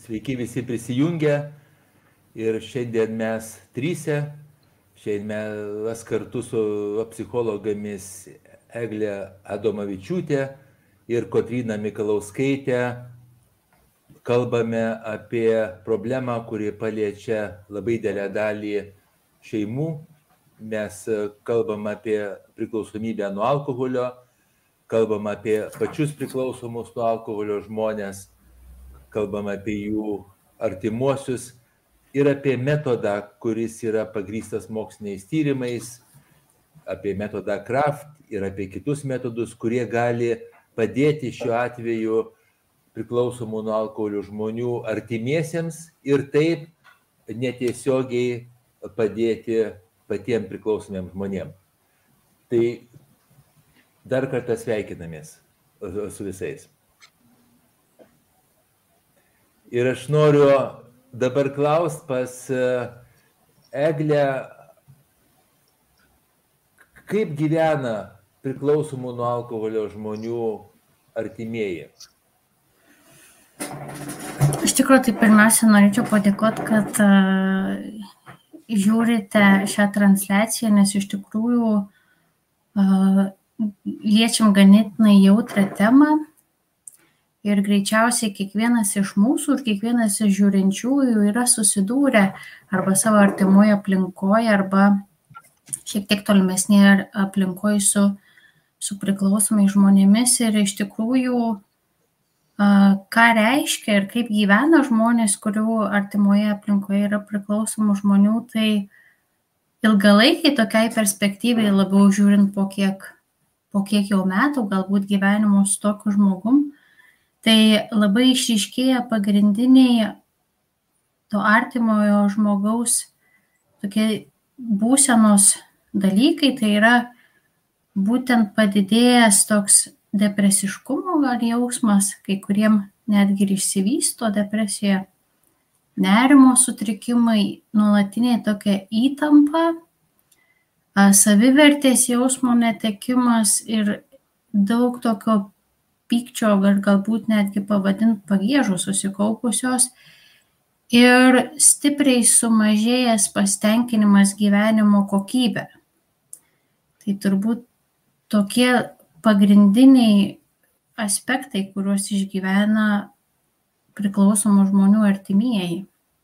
Sveiki visi prisijungę ir šiandien mes trysia, šiandien mes kartu su psichologomis Eglė Adomavičiūtė ir Kotryna Mikalauskaitė kalbame apie problemą, kuri paliečia labai didelę dalį šeimų. Mes kalbam apie priklausomybę nuo alkoholio, kalbam apie pačius priklausomus nuo alkoholio žmonės, kalbam apie jų artimuosius ir apie metodą, kuris yra pagrįstas moksliniais tyrimais, apie metodą Kraft ir apie kitus metodus, kurie gali padėti šiuo atveju priklausomų nuo alkoholio žmonių artimiesiems ir taip netiesiogiai padėti patiems priklausomiems žmonėms. Tai dar kartą sveikinamės su visais. Ir aš noriu dabar klausti pas Eglę, kaip gyvena priklausomų nuo alkoholio žmonių artimieji. Iš tikrųjų, tai pirmiausia, norėčiau padėkoti, kad žiūrite šią transliaciją, nes iš tikrųjų liečiam ganėtinai jautrą temą ir greičiausiai kiekvienas iš mūsų ir kiekvienas iš žiūrinčiųjų yra susidūrę arba savo artimoje aplinkoje arba šiek tiek tolimesnėje aplinkoje su priklausomais žmonėmis ir iš tikrųjų ką reiškia ir kaip gyvena žmonės, kurių artimoje aplinkoje yra priklausomų žmonių, tai ilgalaikiai tokiai perspektyvai labiau žiūrint po kiek jau metų, galbūt gyvenimo su tokiu žmogum, tai labai išryškėja pagrindiniai to artimojo žmogaus tokie būsenos dalykai, tai yra būtent padidėjęs toks depresiškumo gal jausmas, kai kuriem netgi ir išsivysto depresija, nerimo sutrikimai, nuolatiniai tokia įtampa, savivertės jausmo netekimas ir daug tokio pykčio, galbūt netgi pavadint pagiežų susikaupusios ir stipriai sumažėjęs pasitenkinimas gyvenimo kokybė. Tai turbūt tokie pagrindiniai aspektai, kuriuos išgyvena priklausomų žmonių artimieji.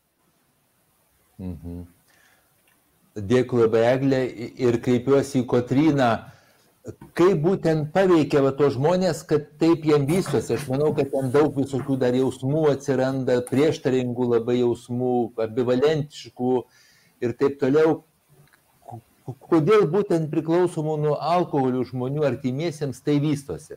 Dėkui labai, Eglė, ir kreipiuosi į Kotryną. Kaip būtent paveikia tos žmonės, kad taip jiem vystosi? Aš manau, kad ten daug visokių dar jausmų atsiranda, prieštaringų labai jausmų, ambivalentiškų ir taip toliau. Kodėl būtent priklausomų nuo alkoholio žmonių artimiesiems tai vystosi?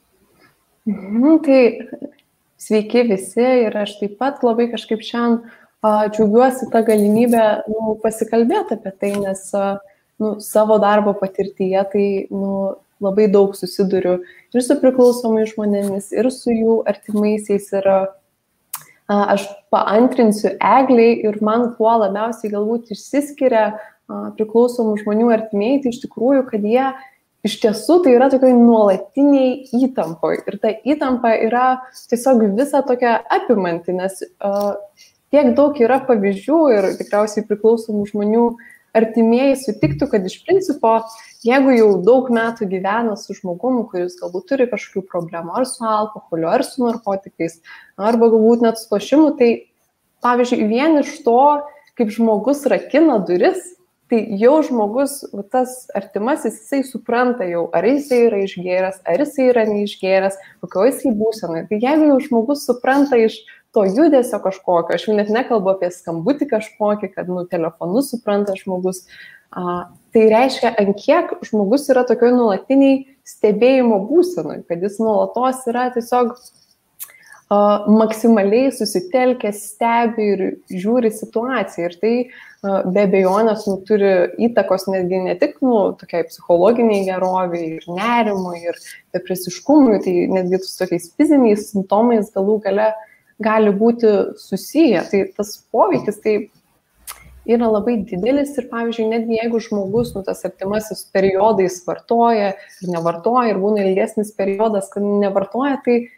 Tai sveiki visi ir aš taip pat labai kažkaip šiandien džiaugiuosi tą galimybę pasikalbėti apie tai, nes savo darbo patirtyje tai labai daug susiduriu ir su priklausomais žmonėmis, ir su jų artimaisiais. Ir aš paantrinsiu Eglei ir man kuo labiausiai galbūt išsiskiria priklausomų žmonių artimieji, tai iš tikrųjų, kad jie iš tiesų tai yra tokioj nuolatiniai įtampoj. Ir ta įtampa yra tiesiog visa tokia apimanti, nes tiek daug yra pavyzdžių ir tikriausiai priklausomų žmonių artimieji sutiktų, kad iš principo, jeigu jau daug metų gyvena su žmogum, kuris galbūt turi kažkokių problemų ar su alkoholiu, ar su narkotikais, arba galbūt net su lošimu, tai pavyzdžiui, vien iš to, kaip žmogus rakina duris, tai jau žmogus, tas artimasis, jisai supranta jau, ar jisai yra išgėręs, ar jisai yra neišgėręs, kokio jisai būsenai. Tai jeigu jau žmogus supranta iš to judesio kažkokio, aš jau net nekalbu apie skambutį kažkokį, kad telefonu supranta žmogus, tai reiškia, ant kiek žmogus yra tokioj nuolatiniai stebėjimo būsenoj, kad jis nuolatos yra tiesiog maksimaliai susitelkęs, stebi ir žiūri situaciją. Ir tai be abejonės turi įtakos netgi ne tik tokiai psichologiniai geroviai ir nerimui ir depresiškumui, tai netgi su tokiais fiziniais simptomais galų gale gali būti susiję. Tai tas poveikis tai yra labai didelis ir, pavyzdžiui, netgi jeigu žmogus, tas artimasis periodais vartoja ir nevartoja ir būna ilgesnis periodas, kad nevartoja, tai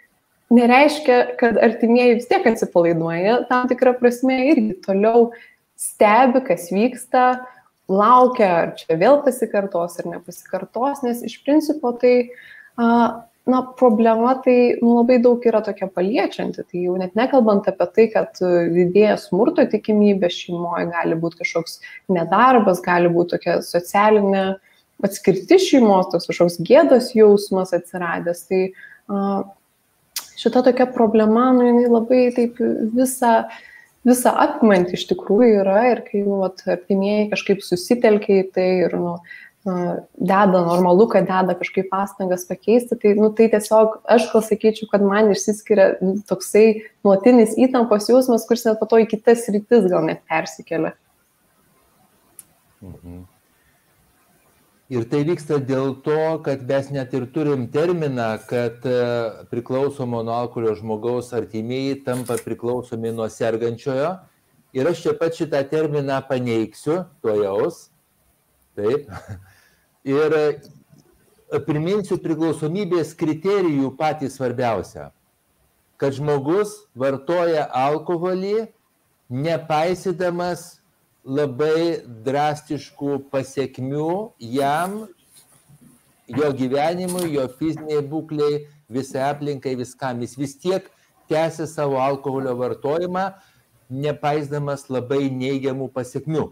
nereiškia, kad artimieji vis tiek atsipalaiduoja, tam tikrą prasme irgi toliau stebi, kas vyksta, laukia, ar čia vėl pasikartos ar nepasikartos, nes iš principo tai problema tai labai daug yra tokia paliečianti, tai jau net nekalbant apie tai, kad didėja smurto tikimybė šeimoje, gali būti kažkoks nedarbas, gali būti tokia socialinė atskirti šeimos, toks kažkoks gėdos jausmas atsiradęs, tai šita tokia problema, jinai labai taip visą apimanti iš tikrųjų yra ir kai artimieji kažkaip susitelkia į tai ir deda normalu, kad deda kažkaip pastangas pakeisti, tai tiesiog aš gal sakyčiau, kad man išsiskiria toksai nuolatinis įtampos jausmas, kuris net po to į kitas sritis gal net persikelia. Ir tai vyksta dėl to, kad mes net ir turim terminą, kad priklausomo nuo alkoholio žmogaus artimieji tampa priklausomi nuo sergančiojo. Ir aš čia pat šitą terminą paneigsiu, tuojaus. Taip. Ir priminsiu priklausomybės kriterijų patį svarbiausią, kad žmogus vartoja alkoholį, nepaisydamas labai drastiškų pasekmių jam, jo gyvenimui, jo fiziniai būkliai, visai aplinkai, viskam. Jis vis tiek tęsia savo alkoholio vartojimą, nepaisdamas labai neigiamų pasekmių.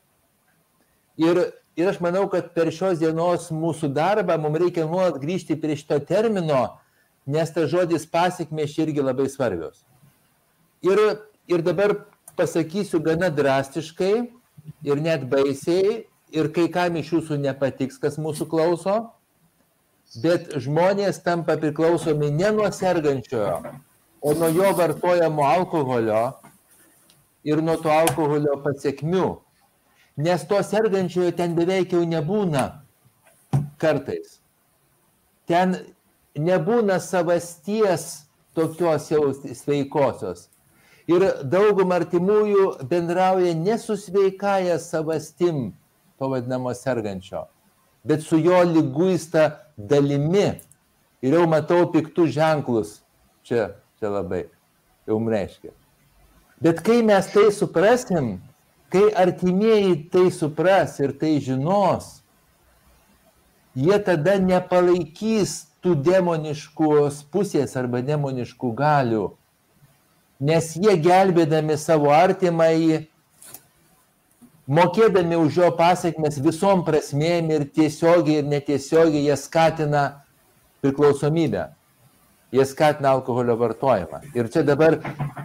Ir aš manau, kad per šios dienos mūsų darbą mums reikia nuolat grįžti prie šito termino, nes tas žodis pasekmės irgi labai svarbios. Ir dabar pasakysiu gana drastiškai ir net baisiai, ir kai kam iš jūsų nepatiks, kas mūsų klauso, bet žmonės tampa priklausomi ne nuo sergančiojo, o nuo jo vartojamo alkoholio ir nuo to alkoholio pasekmių. Nes to sergančiojo ten beveik jau nebūna kartais. Ten nebūna savasties tokios jau sveikosios. Ir daugum artimųjų bendrauja ne su sveikaja savastim, to vadinamo sergančio, bet su jo liguista dalimi. Ir jau matau piktus ženklus. Čia labai jau reiškia. Bet kai mes tai suprasim, kai artimieji tai supras ir tai žinos, jie tada nepalaikys tų demoniškos pusės arba demoniškų galių, nes jie gelbėdami savo artimąjį, mokėdami už jo pasekmes visom prasmėm ir tiesiogiai ir netiesiogiai, jie skatina priklausomybę, jie skatina alkoholio vartojimą. Ir čia dabar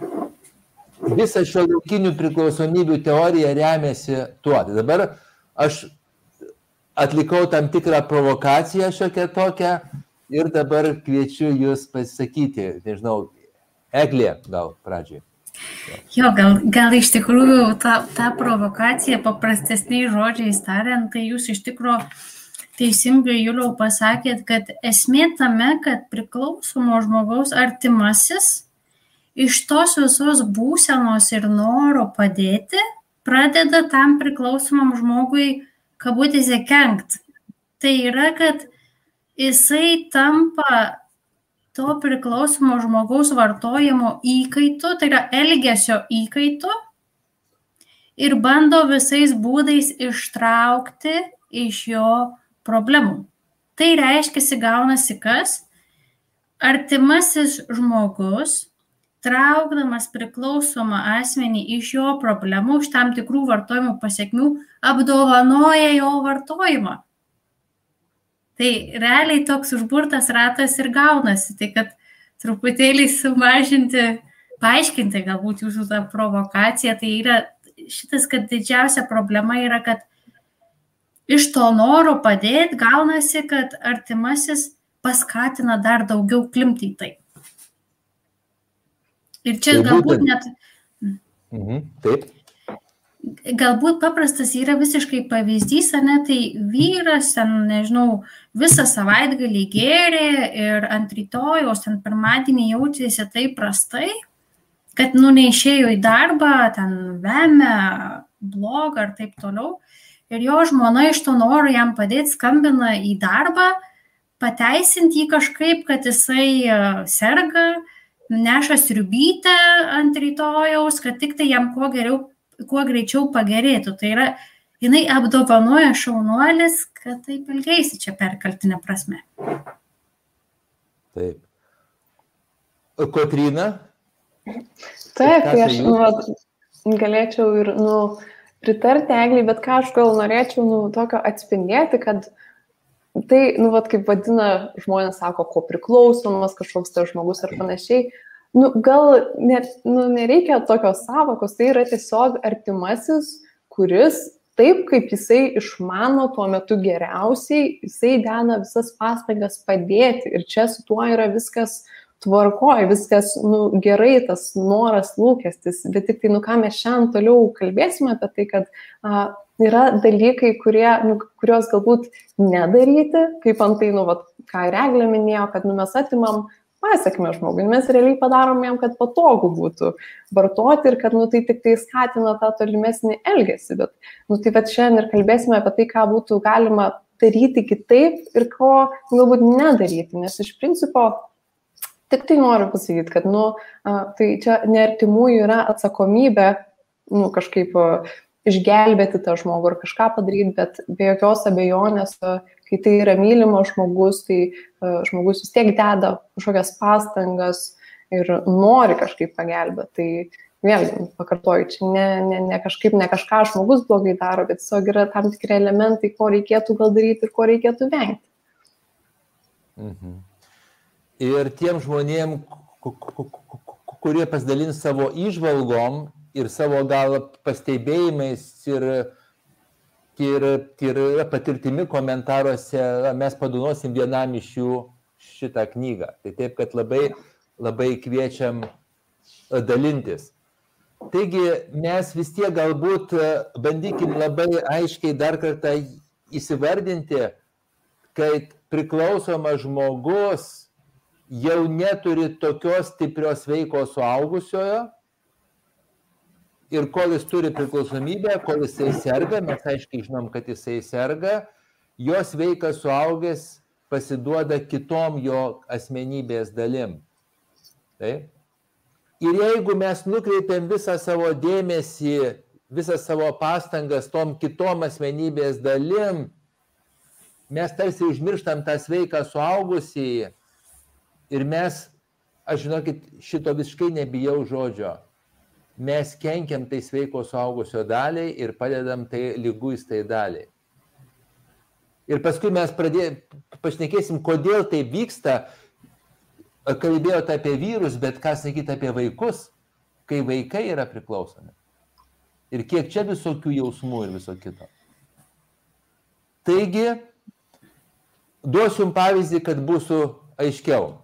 visa šiuolaikinių priklausomybių teorija remiasi tuo. Tai dabar aš atlikau tam tikrą provokaciją šiokią tokią ir dabar kviečiu jūs pasisakyti. Nežinau, Eglė gal pradžiai. Jo, gal iš tikrųjų ta provokacija paprastesniais žodžiais tariant, tai jūs iš tikrųjų teisingai, Juliau, pasakėt, kad esmė tame, kad priklausomo žmogaus artimasis iš tos visos būsenos ir noro padėti pradeda tam priklausomam žmogui kabutėse kenkt. Tai yra, kad jisai tampa to priklausomo žmogaus vartojimo įkaitu, tai yra elgesio įkaitu ir bando visais būdais ištraukti iš jo problemų. Tai reiškia, gaunasi kas? Artimasis žmogus, traukdamas priklausomą asmenį iš jo problemų, iš tam tikrų vartojimo pasekmių, apdovanoja jo vartojimą. Tai realiai toks užburtas ratas ir gaunasi. Tai kad truputėlį sumažinti, paaiškinti galbūt jūsų tą provokaciją, tai yra šitas, kad didžiausia problema yra, kad iš to noro padėti gaunasi, kad artimasis paskatina dar daugiau klimti į tai. Ir čia galbūt net... Taip. Galbūt paprastas yra visiškai pavyzdys, ne, tai vyras, nežinau, visą savaitgalį gėrė ir ant rytojaus, pirmadienį jautėsi taip prastai, kad neišėjo į darbą, ten vemia, blogą ir taip toliau. Ir jo žmona iš to noro jam padėti skambina į darbą, pateisinti jį kažkaip, kad jisai serga neša sriubytę ant rytojaus, kad tik tai jam kuo greičiau pagerėtų. Tai yra, jinai apdovanoja šaunuolis, kad taip elgeisi čia perkeltinė prasme. Taip. Kotryna? Taip, tai aš galėčiau ir pritarti Eglei, bet ką aš gal norėčiau tokio atspindėti, kad tai, kaip vadina žmonės, sako, ko priklausomas kažkoks tas žmogus ar panašiai, gal nereikia tokios savokos, tai yra tiesiog artimasis, kuris taip, kaip jisai išmano tuo metu geriausiai, jisai deda visas pastangas padėti ir čia su tuo yra viskas tvarkoj, viskas gerai, tas noras, lūkestis, bet tik tai, ką mes šiandien toliau kalbėsime apie tai, kad yra dalykai, kurios galbūt nedaryti, kaip antai, ką ir Eglė minėjo, kad mes atimam pasekmę žmogui, mes realiai padarom jam, kad patogu būtų vartoti ir kad tai tik tai skatina tą tolimesnį elgesį, bet tai šiandien ir kalbėsime apie tai, ką būtų galima daryti kitaip ir ko galbūt nedaryti, nes iš principo tik tai noriu pasakyti, kad tai čia neartimųjų yra atsakomybė kažkaip išgelbėti tą žmogų ar kažką padaryti, bet be jokios abejonės, kai tai yra mylimas žmogus, tai žmogus vis tiek deda kažkokias pastangas ir nori kažkaip pagelbėti. Tai vėlgi, pakartoju, čia ne kažką žmogus blogai daro, bet tiesiog yra tam tikri elementai, ko reikėtų gal daryti ir ko reikėtų vengti. Mhm. Ir tiem žmonėm, kurie pasidalins savo įžvalgom ir savo gal pastebėjimais ir patirtimi komentaruose, mes padovanosim vienam iš jų šitą knygą. Tai taip, kad labai kviečiam dalintis. Taigi mes vis tiek galbūt bandykim labai aiškiai dar kartą įsivardinti, kad priklausomas žmogus jau neturi tokios stiprios veikos suaugusiojo ir kol jis turi priklausomybę, kol jisai serga, mes aiškiai žinom, kad jisai serga, jos veikas suaugęs pasiduoda kitom jo asmenybės dalim. Taip? Ir jeigu mes nukreipiam visą savo dėmesį, visą savo pastangas tom kitom asmenybės dalim, mes tarsi užmirštam tą sveiką suaugusį. Ir mes, aš žinokit, šito visiškai nebijau žodžio, mes kenkiam tai sveiko suaugusio daliai ir padedam tai liguistai daliai. Ir paskui mes pašnekėsim, kodėl tai vyksta, kalbėjote apie vyrus, bet ką sakyti apie vaikus, kai vaikai yra priklausomi. Ir kiek čia visokių jausmų ir viso kito. Taigi, duosiu jums pavyzdį, kad būsiu aiškiau.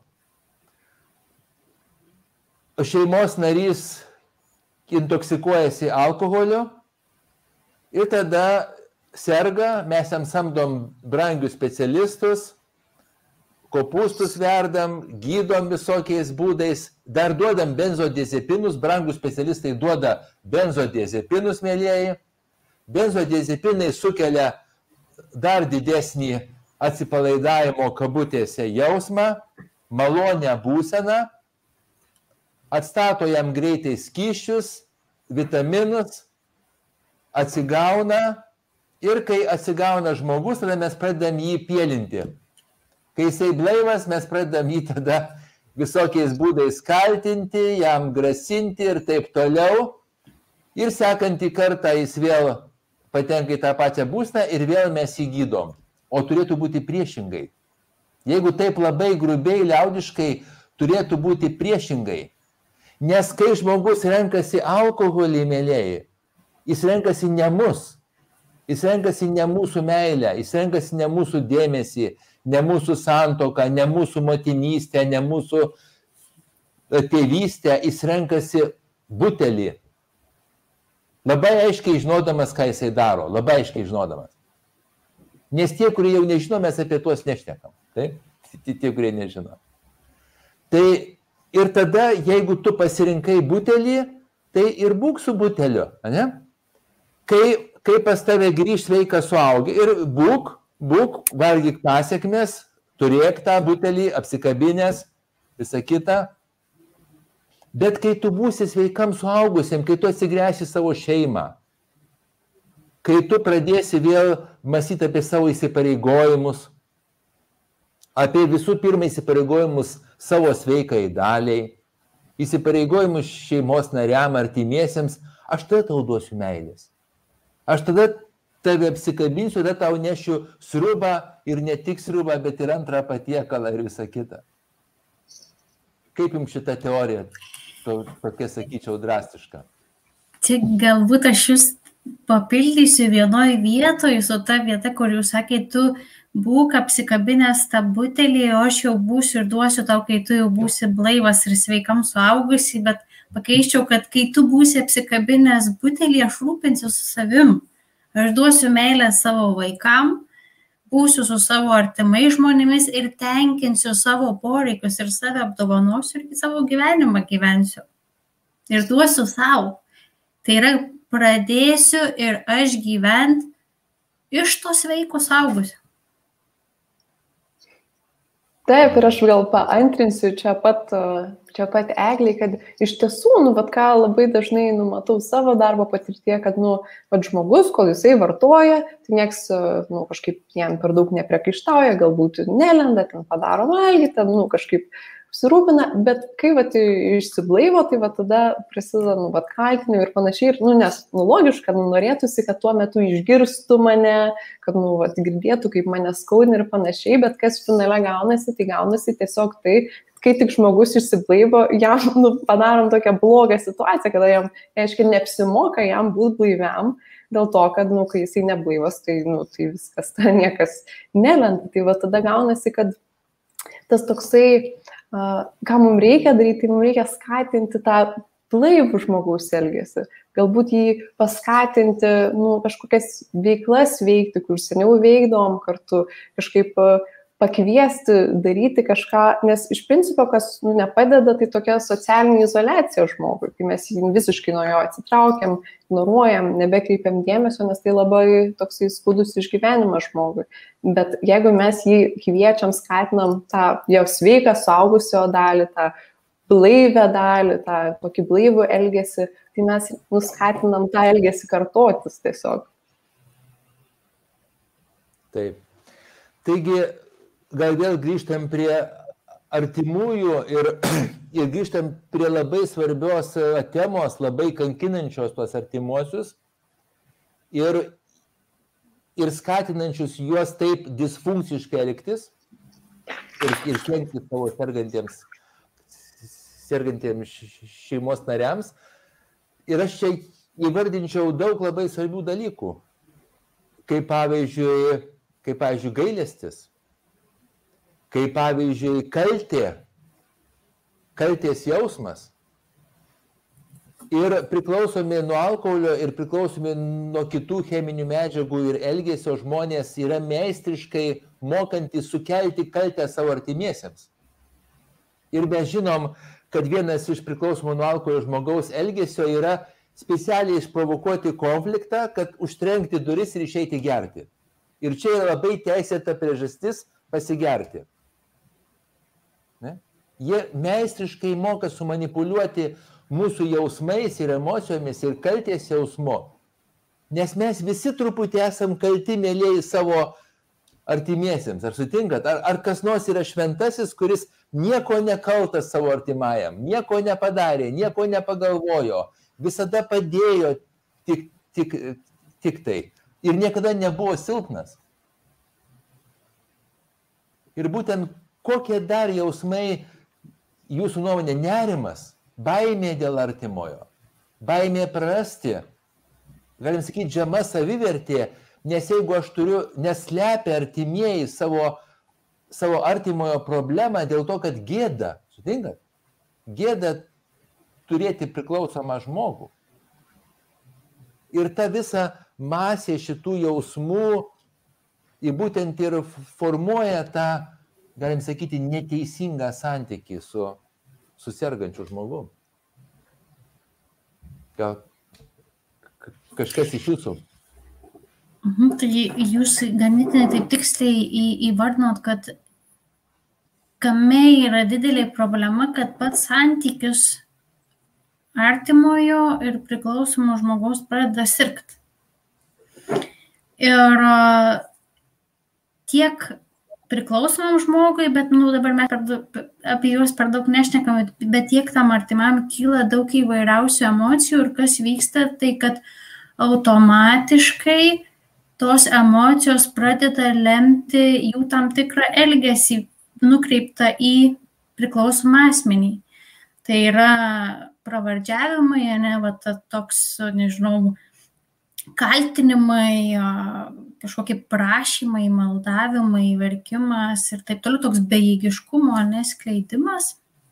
Šeimos narys intoksikuojasi alkoholiu ir tada serga, mes jam samdom brangius specialistus, kopūstus verdam, gydom visokiais būdais, dar duodam benzodiazepinus, brangus specialistai duoda benzodiazepinus, mielieji. Benzodiazepinai sukelia dar didesnį atsipalaidavimo kabutėse jausmą, malonę būseną, atstato jam greitai skysčius, vitaminus, atsigauna ir kai atsigauna žmogus, tada mes pradedam jį pielinti. Kai jisai blaivas, mes pradedam jį tada visokiais būdais kaltinti, jam grasinti ir taip toliau. Ir sekantį kartą jis vėl patenka į tą pačią būseną ir vėl mes jį gydom. O turėtų būti priešingai. Jeigu taip labai grubiai, liaudiškai, turėtų būti priešingai. Nes kai žmogus renkasi alkoholį, mielieji, jis renkasi ne mus, jis renkasi ne mūsų meilę, jis renkasi ne mūsų dėmesį, ne mūsų santuoką, ne mūsų motinystę, ne mūsų tėvystę, jis renkasi butelį. Labai aiškiai žinodamas, ką jisai daro, labai aiškiai žinodamas. Nes tie, kurie jau nežino, mes apie tuos nešnekam. Taip? Tie, kurie nežino. Tai ir tada, jeigu tu pasirinkai butelį, tai ir būk su buteliu. Ne? Kai pas tave grįž sveikas suaugę ir būk, valgyk pasiekmes, turėk tą butelį, apsikabinęs, visą kitą. Bet kai tu būsi sveikam suaugusiam, kai tu atsigręši savo šeimą, kai tu pradėsi vėl mąstyti apie savo įsipareigojimus, apie visų pirma įsipareigojimus savo sveikai daliai, įsipareigojimus šeimos nariam, artimiesiems, aš tada tau duosiu meilės. Aš tada tave apsikabinsiu, tada tau nešiu sriubą ir ne tik sriubą, bet ir antrą patiekalą ir visą kitą. Kaip jums šita teorija, tokia, sakyčiau, drastiška? Čia galbūt aš jūs papildysiu vienoje vietoje su ta vieta, kur jūs sakėte, tu būk apsikabinęs tą butelį, o aš jau būsiu ir duosiu tau, kai tu jau būsi blaivas ir sveikam suaugusi, bet pakeiščiau, kad kai tu būsi apsikabinęs butelį, aš rūpinsiu su savim. Aš duosiu meilę savo vaikam, būsiu su savo artimai žmonėmis ir tenkinsiu savo poreikius ir save apdovanosiu ir savo gyvenimą gyvensiu. Ir duosiu savo. Tai yra, pradėsiu ir aš gyventi iš to sveiko suaugusio. Taip, ir aš gal paantrinsiu čia pat Egliai, kad iš tiesų, vat ką labai dažnai matau savo darbo patirtyje, kad vat žmogus, kol jisai vartoja, tai nieks kažkaip jam per daug nepriekaištauja, galbūt nelenda, ten padaro valgyti, ten kažkaip apsirūpina, bet kai vat išsiblaivo, tai vat tada prasideda vat kaltinimai ir panašiai, ir nes logiška, norėtųsi, kad tuo metu išgirstų mane, kad vat girdėtų, kaip mane skaudina ir panašiai, bet kas finale gaunasi, tai gaunasi tiesiog tai, kai tik žmogus išsiblaivo, jam padarom tokią blogą situaciją, kada jam, aiškiai, neapsimoka jam būti blaiviam, dėl to, kad, kai jisai neblaivas, tai, tai viskas, niekas nelenda. Tai va tada gaunasi, kad tas toksai, ką mums reikia daryti, tai mums reikia skatinti tą blaivų žmogaus elgesį. Galbūt jį paskatinti, kažkokias veiklas veikti, kur seniau veikdavom kartu, kažkaip pakviesti, daryti kažką, nes iš principo, kas nepadeda, tai tokia socialinė izoliacija žmogui, kai mes jį visiškai nuo jo atsitraukiam, ignoruojam, nebekreipiam dėmesio, nes tai labai toksai skaudus išgyvenimas žmogui. Bet jeigu mes jį kviečiam, skatinam tą jo sveiką suaugusio dalį, tą blaivę dalį, tą tokį blaivų elgesį, tai mes skatinam tą elgesį kartotis tiesiog. Taip. Taigi, gal vėl grįžtam prie artimųjų ir grįžtam prie labai svarbios temos, labai kankinančios tuos artimuosius ir skatinančius juos taip disfunkciškai elgtis ir kenkti savo sergantiems šeimos nariams. Ir aš čia įvardinčiau daug labai svarbių dalykų, kaip pavyzdžiui gailestis, kaip pavyzdžiui kaltės jausmas. Ir priklausomi nuo alkoholio ir priklausomi nuo kitų cheminių medžiagų ir elgesio žmonės yra meistriškai mokantys sukelti kaltę savo artimiesiems. Ir mes žinom, kad vienas iš priklausomų nuo alkoholio žmogaus elgesio yra specialiai išprovokuoti konfliktą, kad užtrenkti duris ir išeiti gerti. Ir čia yra labai teisėta priežastis pasigerti. Ne? Jie meistriškai moka sumanipuliuoti mūsų jausmais ir emocijomis ir kaltės jausmu. Nes mes visi truputį esam kalti, mielieji, savo artimiesiems. Ar sutinkat? Ar kas nors yra šventasis, kuris nieko nekaltas savo artimajam, nieko nepadarė, nieko nepagalvojo, visada padėjo tik tai. Ir niekada nebuvo silpnas. Ir būtent kokie dar jausmai jūsų nuomonė? Nerimas, baimė dėl artimojo, baimė prarasti, galim sakyti, žema savivertė, nes jeigu aš turiu, neslepia artimieji savo artimojo problemą dėl to, kad gėda, sutinkat? Gėda turėti priklausomą žmogų. Ir ta visa masė šitų jausmų būtent ir formuoja tą, galim sakyti, neteisingą santykį su sergančiu žmogum. Gal kažkas iš jūsų? Tai jūs ganėtinai taip tiksliai įvardinot, kad kame yra didelė problema, kad pats santykius artimojo ir priklausomo žmogaus pradeda sirgti. Ir tiek priklausomam žmogui, bet dabar mes apie juos per daug nešnekame, bet tiek tam artimam kyla daug įvairiausių emocijų ir kas vyksta, tai kad automatiškai tos emocijos pradeda lemti jų tam tikrą elgesį nukreiptą į priklausomą asmenį. Tai yra pravardžiavimai, toks, nežinau, kaltinimai, kažkokie prašymai, maldavimai, verkimas ir taip toliau, toks bejėgiškumo neskleidimas.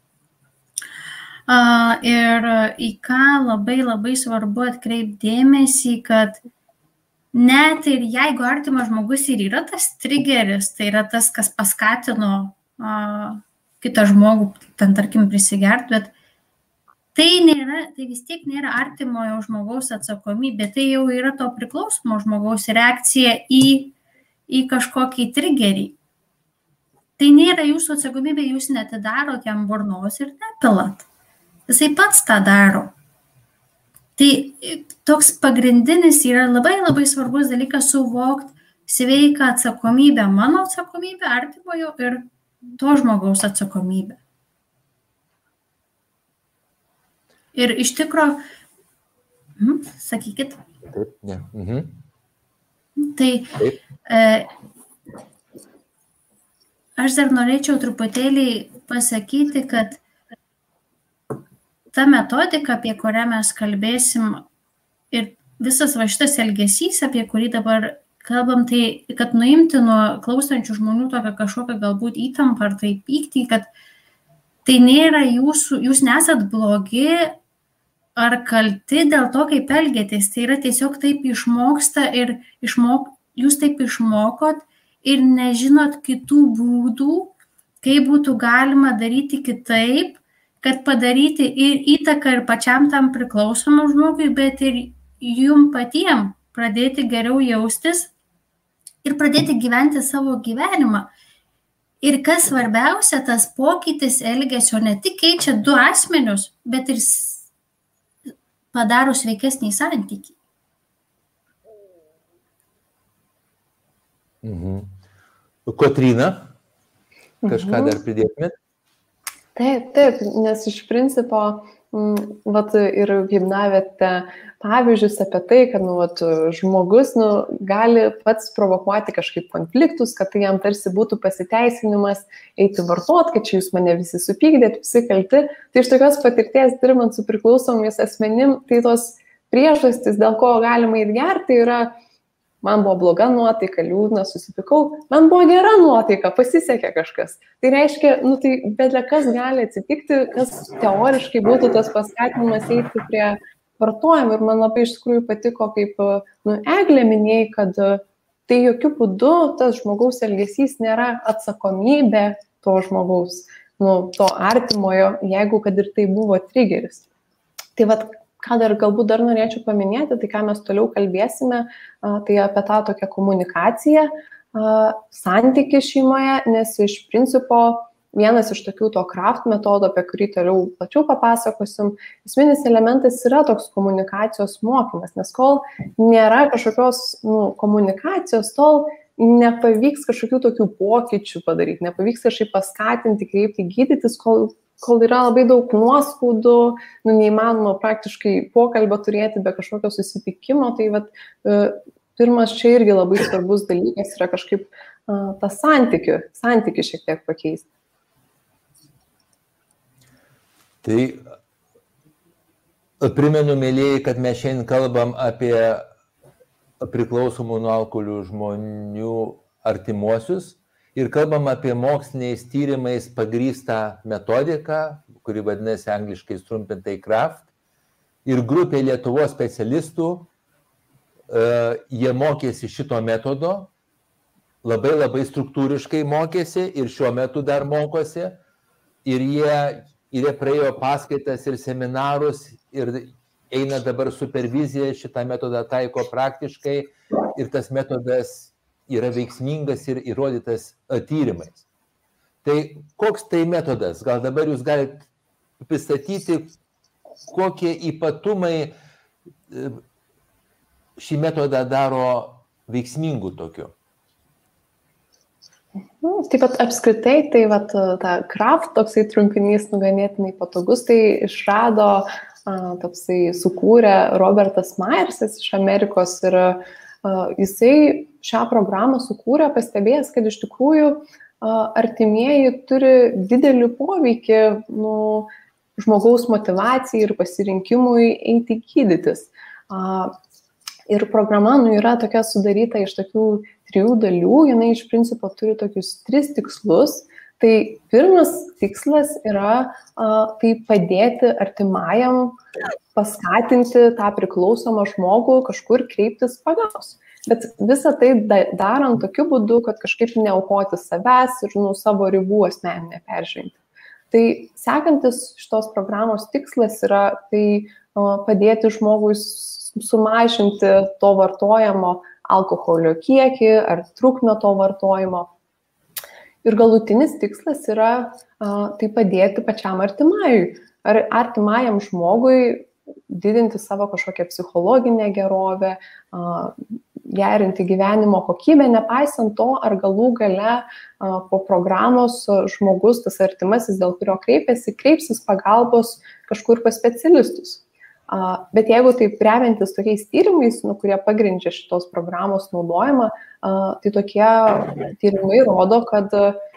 Ir į ką labai labai svarbu atkreipti dėmesį, kad net ir jeigu artimas žmogus ir yra tas trigeris, tai yra tas, kas paskatino kitą žmogų, ten tarkim prisigerti, bet tai vis tiek nėra artimojo žmogaus atsakomybė, tai jau yra to priklausomo žmogaus reakcija į kažkokį trigerį. Tai nėra jūsų atsakomybė, jūs netidarot jam burnos ir nepilat. Jisai pats tą daro. Tai toks pagrindinis yra labai labai svarbus dalykas suvokti sveiką atsakomybę, mano atsakomybę, artimojo ir to žmogaus atsakomybę. Ir iš tikro, sakykit. Taip, ne. Mhm. Tai aš dar norėčiau truputėlį pasakyti, kad ta metodika, apie kurią mes kalbėsim ir visas šitas elgesys, apie kurį dabar kalbam, tai kad nuimti nuo klausančių žmonių tokią kažkokią galbūt įtampą ar tai pyktį, kad tai nėra jūs nesat blogi ar kalti dėl to, kaip elgėtės. Tai yra tiesiog taip išmoksta ir jūs taip išmokot ir nežinot kitų būdų, kaip būtų galima daryti kitaip, kad padaryti ir įtaką ir pačiam tam priklausomam žmogui, bet ir jum patiem pradėti geriau jaustis ir pradėti gyventi savo gyvenimą. Ir kas svarbiausia, tas pokytis elgesio ne tik keičia du asmenius, bet ir padaro sveikesnį santykį. Kotryna, kažką dar pridėtumėt? Taip, nes iš principo ir kaip davėte pavyzdžius apie tai, kad žmogus gali pats provokuoti kažkaip konfliktus, kad tai jam tarsi būtų pasiteisinimas eiti vartot, kad čia jūs mane visi supykdėt, visi kalti. Tai iš tokios patirties dirbant su priklausomais asmenim, tai tos priežastys, dėl ko galima eiti gerti, yra man buvo bloga nuotaika, liūdna, susipykau, man buvo gera nuotaika, pasisekė kažkas. Tai reiškia, tai bet kas gali atsitikti, kas teoriškai būtų tas paskatinimas eiti prie vartojimo. Ir man labai iš tikrųjų patiko, kaip Eglė minėjai, kad tai jokių būdų tas žmogaus elgesys nėra atsakomybė to žmogaus, to artimojo, jeigu kad ir tai buvo trigeris. Tai ką galbūt dar norėčiau paminėti, tai ką mes toliau kalbėsime, tai apie tą tokią komunikaciją, santykį šeimoje, nes iš principo vienas iš tokių to Kraft metodo, apie kurį toliau plačiau papasakosim, esminis elementas yra toks komunikacijos mokymas, nes kol nėra kažkokios komunikacijos, tol nepavyks kažkokių tokių pokyčių padaryti, nepavyks kažkaip paskatinti, kreipti, gydytis, kol yra labai daug nuoskaudų, neįmanoma praktiškai pokalbio turėti be kažkokio susipykimo, tai pirmas čia irgi labai svarbus dalykas yra kažkaip tą santykį šiek tiek pakeisti. Tai primenu, mėlėjai, kad mes šiandien kalbam apie priklausomų nuo alkoholio žmonių artimuosius. Ir kalbam apie moksliniais tyrimais pagrįstą metodiką, kuri vadinasi angliškai trumpintai Kraft. Ir grupė Lietuvos specialistų, jie mokėsi šito metodo, labai struktūriškai mokėsi ir šiuo metu dar mokosi. Ir jie praėjo paskaitas ir seminarus ir eina dabar superviziją, šitą metodą taiko praktiškai ir tas metodas yra veiksmingas ir įrodytas tyrimais. Tai koks tai metodas? Gal dabar jūs galite pristatyti, kokie ypatumai šį metodą daro veiksmingų tokiu? Taip pat apskritai, tai vat, ta CRAFT, toksai trumpinys ganėtinai patogus, tai išrado, toksai sukūrė Robertas Myersas iš Amerikos ir jisai šią programą sukūrė, pastebėjęs, kad iš tikrųjų artimieji turi didelį poveikį žmogaus motyvacijai ir pasirinkimui eiti gydytis. Ir programa yra tokia sudaryta iš tokių 3 dalių, jinai iš principo turi tokius 3 tikslus. Tai pirmas tikslas yra tai padėti artimajam paskatinti tą priklausomą žmogų kažkur kreiptis pagalbos. Bet visą tai darant tokiu būdu, kad kažkaip neaukoti savęs ir savo ribų asmeninę peržengti. Tai sekantis šitos programos tikslas yra tai padėti žmogui sumažinti to vartojamo alkoholio kiekį ar trukmę to vartojimo. Ir galutinis tikslas yra tai padėti pačiam artimajui ar artimajam žmogui didinti savo kažkokią psichologinę gerovę, gerinti gyvenimo kokybę, nepaisant to, ar galų gale po programos žmogus, tas artimasis, dėl kurio kreipsis pagalbos kažkur pas specialistus. Bet jeigu taip remiantis tokiais tyrimais, kurie pagrindžia šitos programos naudojimą, tai tokie tyrimai rodo, kad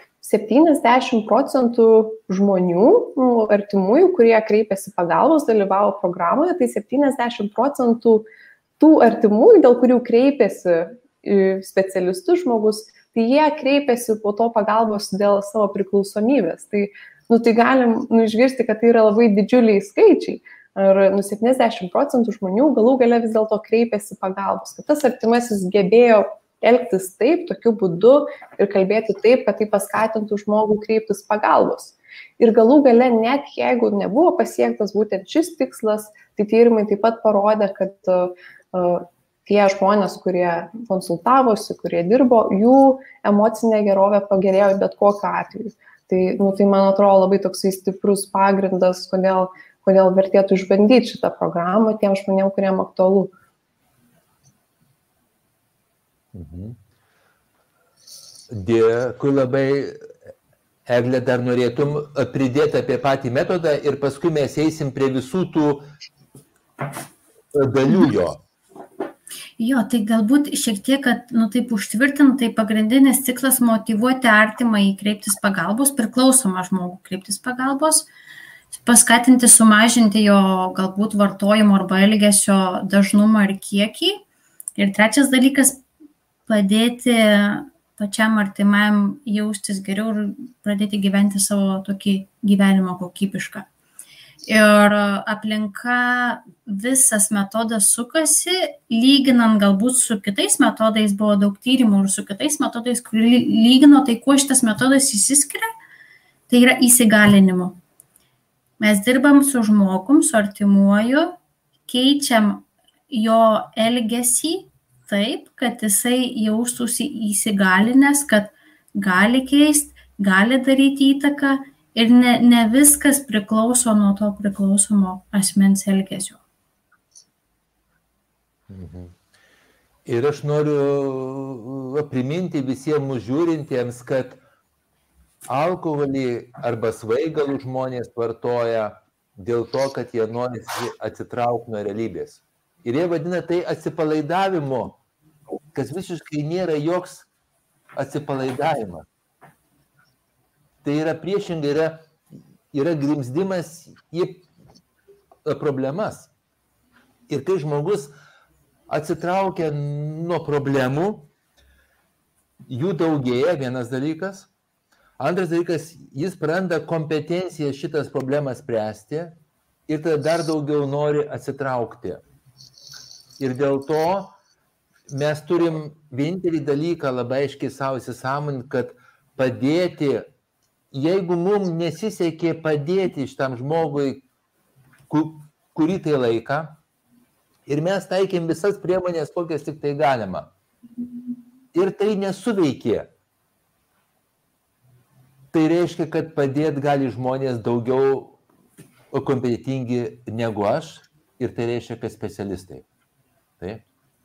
70% žmonių, artimųjų, kurie kreipiasi pagalbos, dalyvavo programoje, tai 70% tų artimųjų, dėl kurių kreipiasi specialistus žmogus, tai jie kreipiasi po to pagalbos dėl savo priklausomybės. Tai galim išgirsti, kad tai yra labai didžiuliai skaičiai. Ir 70% žmonių galų gale vis dėlto kreipiasi pagalbos, kad tas artimasis gebėjo elgtis taip, tokiu būdu ir kalbėti taip, kad tai paskatintų žmogų kreiptis pagalbos. Ir galų gale, net jeigu nebuvo pasiektas būtent šis tikslas, tai tyrimai taip pat parodė, kad tie žmonės, kurie konsultavosi, kurie dirbo, jų emocinė gerovė pagerėjo bet kokiu atveju. Tai man atrodo labai toksai stiprus pagrindas, kodėl vertėtų išbandyti šitą programą tiem žmonėm, kuriem aktualu. Dėkui labai, Egle, dar norėtum pridėti apie patį metodą ir paskui mes eisim prie visų tų dalių jo. Jo, tai galbūt šiek tiek, kad taip užtvirtinti, tai pagrindinis tikslas motyvuoti artimą į kreiptis pagalbos, priklausomą žmogų kreiptis pagalbos, paskatinti sumažinti jo galbūt vartojimo arba elgesio dažnumą ir kiekį. Ir trečias dalykas - padėti pačiam artimajam jaustis geriau ir pradėti gyventi savo tokį gyvenimo kokybišką. Ir aplinka, visas metodas sukasi, lyginant galbūt su kitais metodais, buvo daug tyrimų ir su kitais metodais, kur lygino, tai kuo šitas metodas įsiskiria, tai yra įsigalinimu. Mes dirbam su žmogum, su artimuoju, keičiam jo elgesį taip, kad jisai jaustųsi įsigalinęs, kad gali keisti, gali daryti įtaką ir ne viskas priklauso nuo to priklausomo asmens elgesio. Ir aš noriu priminti visiems mūsų žiūrintiems, kad alkoholį arba svaigalų žmonės vartoja dėl to, kad jie nori atsitraukti nuo realybės. Ir jie vadina tai atsipalaidavimu, kas visiškai nėra joks atsipalaidavimas. Tai yra priešingai, yra grimzdimas į problemas. Ir kai žmogus atsitraukia nuo problemų, jų daugėja, vienas dalykas. Antras dalykas, jis praranda kompetenciją šitas problemas spręsti ir tada dar daugiau nori atsitraukti. Ir dėl to mes turim vienintelį dalyką labai aiškiai savo įsisąmoninti, kad padėti, jeigu mums nesisekė padėti šitam žmogui kurį tai laiką, ir mes taikėm visas priemonės, kokias tik tai galima, ir tai nesuveikė, tai reiškia, kad padėti gali žmonės daugiau kompetentingi negu aš ir tai reiškia, kad specialistai. Taip.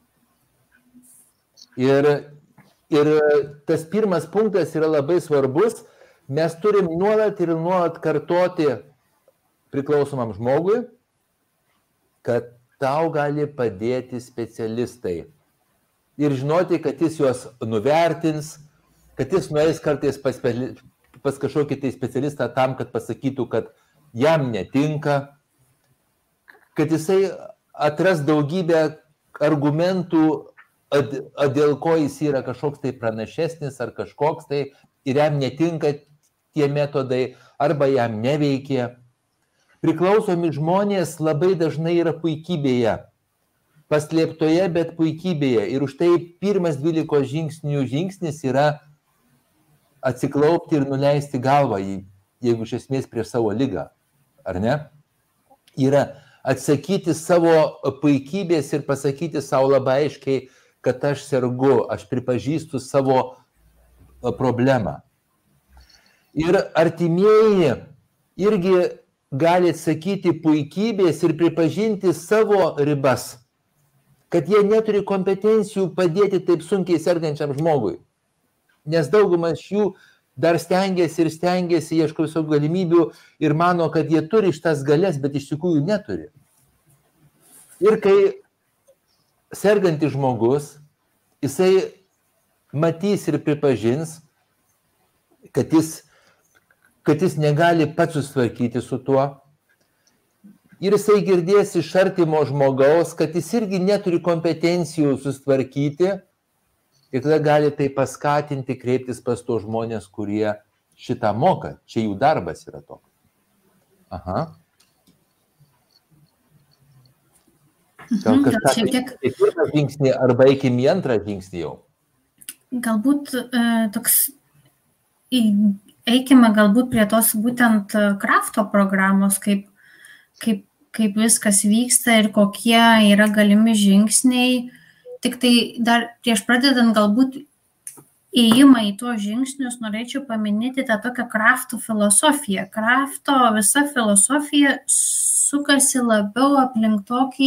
Ir tas pirmas punktas yra labai svarbus. Mes turim nuolat ir nuolat kartoti priklausomam žmogui, kad tau gali padėti specialistai. Ir žinoti, kad jis juos nuvertins, kad jis nueis kartais pas kažkokį tai specialistą tam, kad pasakytų, kad jam netinka, kad jisai atras daugybę argumentų, dėl ko jis yra kažkoks tai pranašesnis ar kažkoks tai ir jam netinka tie metodai arba jam neveikia. Priklausomi žmonės labai dažnai yra puikybėje, paslėptoje, bet puikybėje. Ir už tai pirmas 12 žingsnis yra atsiklaupti ir nuleisti galvą, jeigu iš esmės prieš savo ligą, ar ne? Yra atsakyti savo puikybės ir pasakyti savo labai aiškiai, kad aš sergu, aš pripažįstu savo problemą. Ir artimieji irgi gali atsakyti puikybės ir pripažinti savo ribas, kad jie neturi kompetencijų padėti taip sunkiai sergančiam žmogui. Nes daugumas jų dar stengiasi, ieško visų galimybių ir mano, kad jie turi šitas galias, bet iš tikrųjų neturi. Ir kai sergantis žmogus, jisai matys ir pripažins, kad jis negali pats susitvarkyti su tuo. Ir jisai girdės iš artimo žmogaus, kad jis irgi neturi kompetencijų susitvarkyti. Ir tada gali tai paskatinti kreiptis pas tos žmonės, kurie šitą moka. Čia jų darbas yra toks. Aha. Gal kažką į pirmą žingsnį arba eikim į antrą žingsnį jau? Galbūt eikime galbūt prie tos būtent Krafto programos, kaip viskas vyksta ir kokie yra galimi žingsniai. Tik tai dar prieš pradedant galbūt įėjimą į tuos žingsnius norėčiau paminėti tą tokią Krafto filosofiją. Krafto visa filosofija sukasi labiau aplink tokį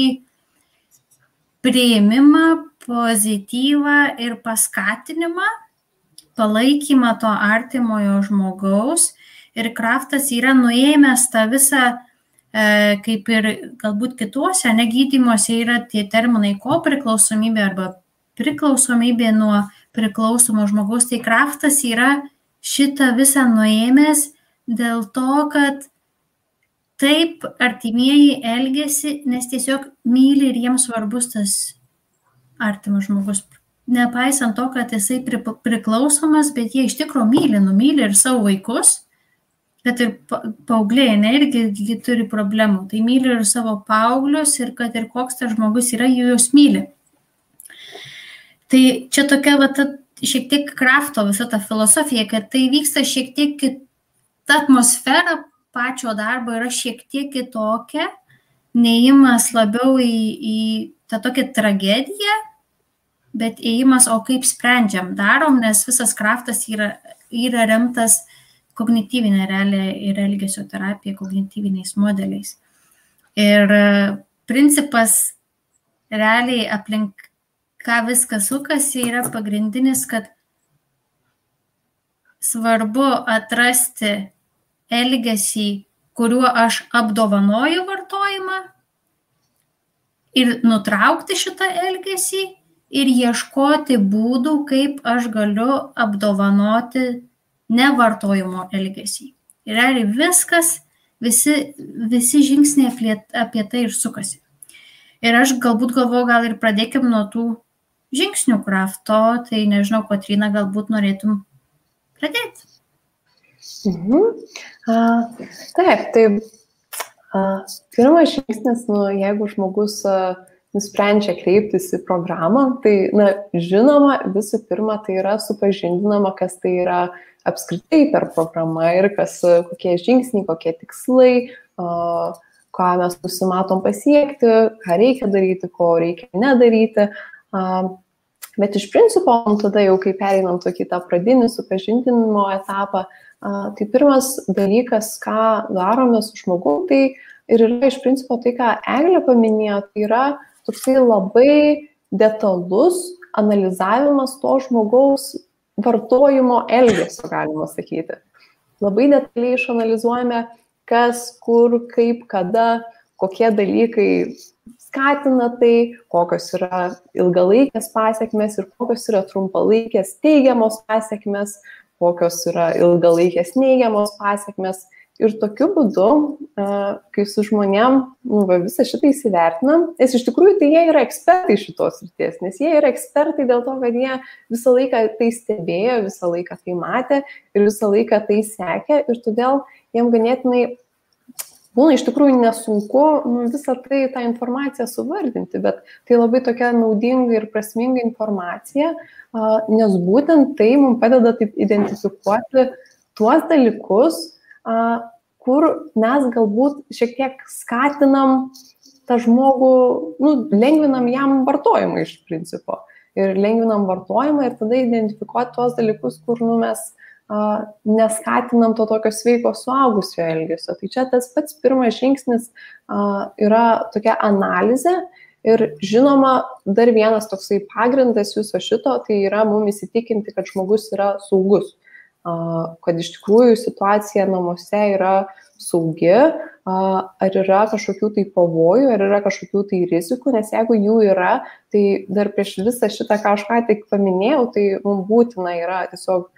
priėmimą, pozityvą ir paskatinimą, palaikymą to artimojo žmogaus. Ir Kraftas yra nuėmęs tą visą, kaip ir galbūt kituose negydymuose yra tie terminai kopriklausomybė arba priklausomybė nuo priklausomo žmogaus. Tai Kraftas yra šitą visą nuėmęs dėl to, kad taip artimieji elgiasi, nes tiesiog myli ir jiems svarbus tas artimas žmogus. Nepaisant to, kad jisai priklausomas, bet jie iš tikrųjų myli ir savo vaikus, kad ir paaugliai irgi turi problemų. Tai myli ir savo paauglius ir kad ir koks tas žmogus yra, jų juos myli. Tai čia tokia šiek tiek Krafto visa ta filosofija, kad tai vyksta šiek tiek kita atmosfera pačio darbo yra šiek tiek kitokia, neėjimas labiau į tą tokią tragediją, bet ėjimas, o kaip sprendžiam, darom, nes visas Kraftas yra remtas kognityvinė realia ir elgesio terapija, kognityviniais modeliais. Ir principas realiai aplink ką viskas sukasi yra pagrindinis, kad svarbu atrasti elgesį, kuriuo aš apdovanoju vartojimą ir nutraukti šitą elgesį ir ieškoti būdų, kaip aš galiu apdovanoti nevartojimo elgesį. Ir realiai viskas, visi žingsniai apie tai ir sukasi. Ir aš galbūt galvoju, gal ir pradėkim nuo tų žingsnių Krafto, tai nežinau, Kotryna, galbūt norėtum pradėti. Taip, tai pirmas žingsnis, jeigu žmogus nusprendžia kreiptis į programą, tai žinoma, visų pirma, tai yra supažindinama, kas tai yra apskritai per programą ir kokie žingsniai, kokie tikslai, ką mes nusimatom pasiekti, ką reikia daryti, ko reikia nedaryti. Bet iš principo, tada jau kai pereinam tokį tą pradinį supažindinimo etapą, tai pirmas dalykas, ką darome su žmogum, tai ir yra iš principo tai, ką Eglė paminėjo, tai yra toksai labai detalus analizavimas to žmogaus vartojimo elgesio, galima sakyti. Labai detaliai išanalizuojame, kas, kur, kaip, kada, kokie dalykai skatina tai, kokios yra ilgalaikės pasiekmes ir kokios yra trumpalaikės teigiamos pasiekmes, kokios yra ilgalaikės neigiamos pasiekmes. Ir tokiu būdu, kai su žmonėm visą šitą įsivertinam, nes iš tikrųjų tai jie yra ekspertai šitos srities, nes jie yra ekspertai dėl to, kad jie visą laiką tai stebėjo, visą laiką tai matė ir visą laiką tai sekė ir todėl jiem ganėtinai būna iš tikrųjų nesunku visą tai, tą informaciją suvardinti, bet tai labai tokia naudinga ir prasminga informacija, nes būtent tai mums padeda taip identifikuoti tuos dalykus, kur mes galbūt šiek tiek skatinam tą žmogų, lengvinam jam vartojimą iš principo. Ir lengvinam vartojimą ir tada identifikuoti tuos dalykus, kur mes neskatinam to tokio sveiko suaugusio elgesio. Tai čia tas pats pirmas žingsnis yra tokia analizė ir žinoma, dar vienas toksai pagrindas viso šito, tai yra mums įsitikinti, kad žmogus yra saugus. Kad iš tikrųjų situacija namuose yra saugi, ar yra kažkokių tai pavojų, ar yra kažkokių tai rizikų, nes jeigu jų yra, tai dar prieš visą šitą, ką aš ką tik paminėjau, tai mums būtina yra tiesiog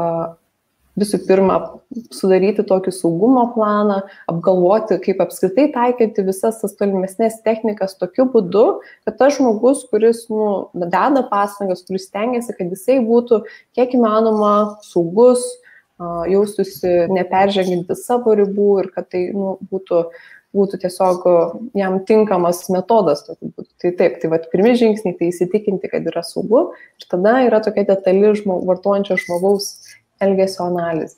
visų pirma sudaryti tokį saugumo planą, apgalvoti, kaip apskritai taikyti visas tas tolimesnės technikas tokiu būdu, kad tas žmogus, kuris deda pastangas, kuris stengiasi, kad jisai būtų kiek įmanoma saugus, jaustųsi neperženginti savo ribų ir kad tai būtų tiesiog jam tinkamas metodas. Tai taip, tai pirmi žingsniai tai įsitikinti, kad yra saugu ir tada yra tokia detali vartojančio žmogaus elgesio analizė.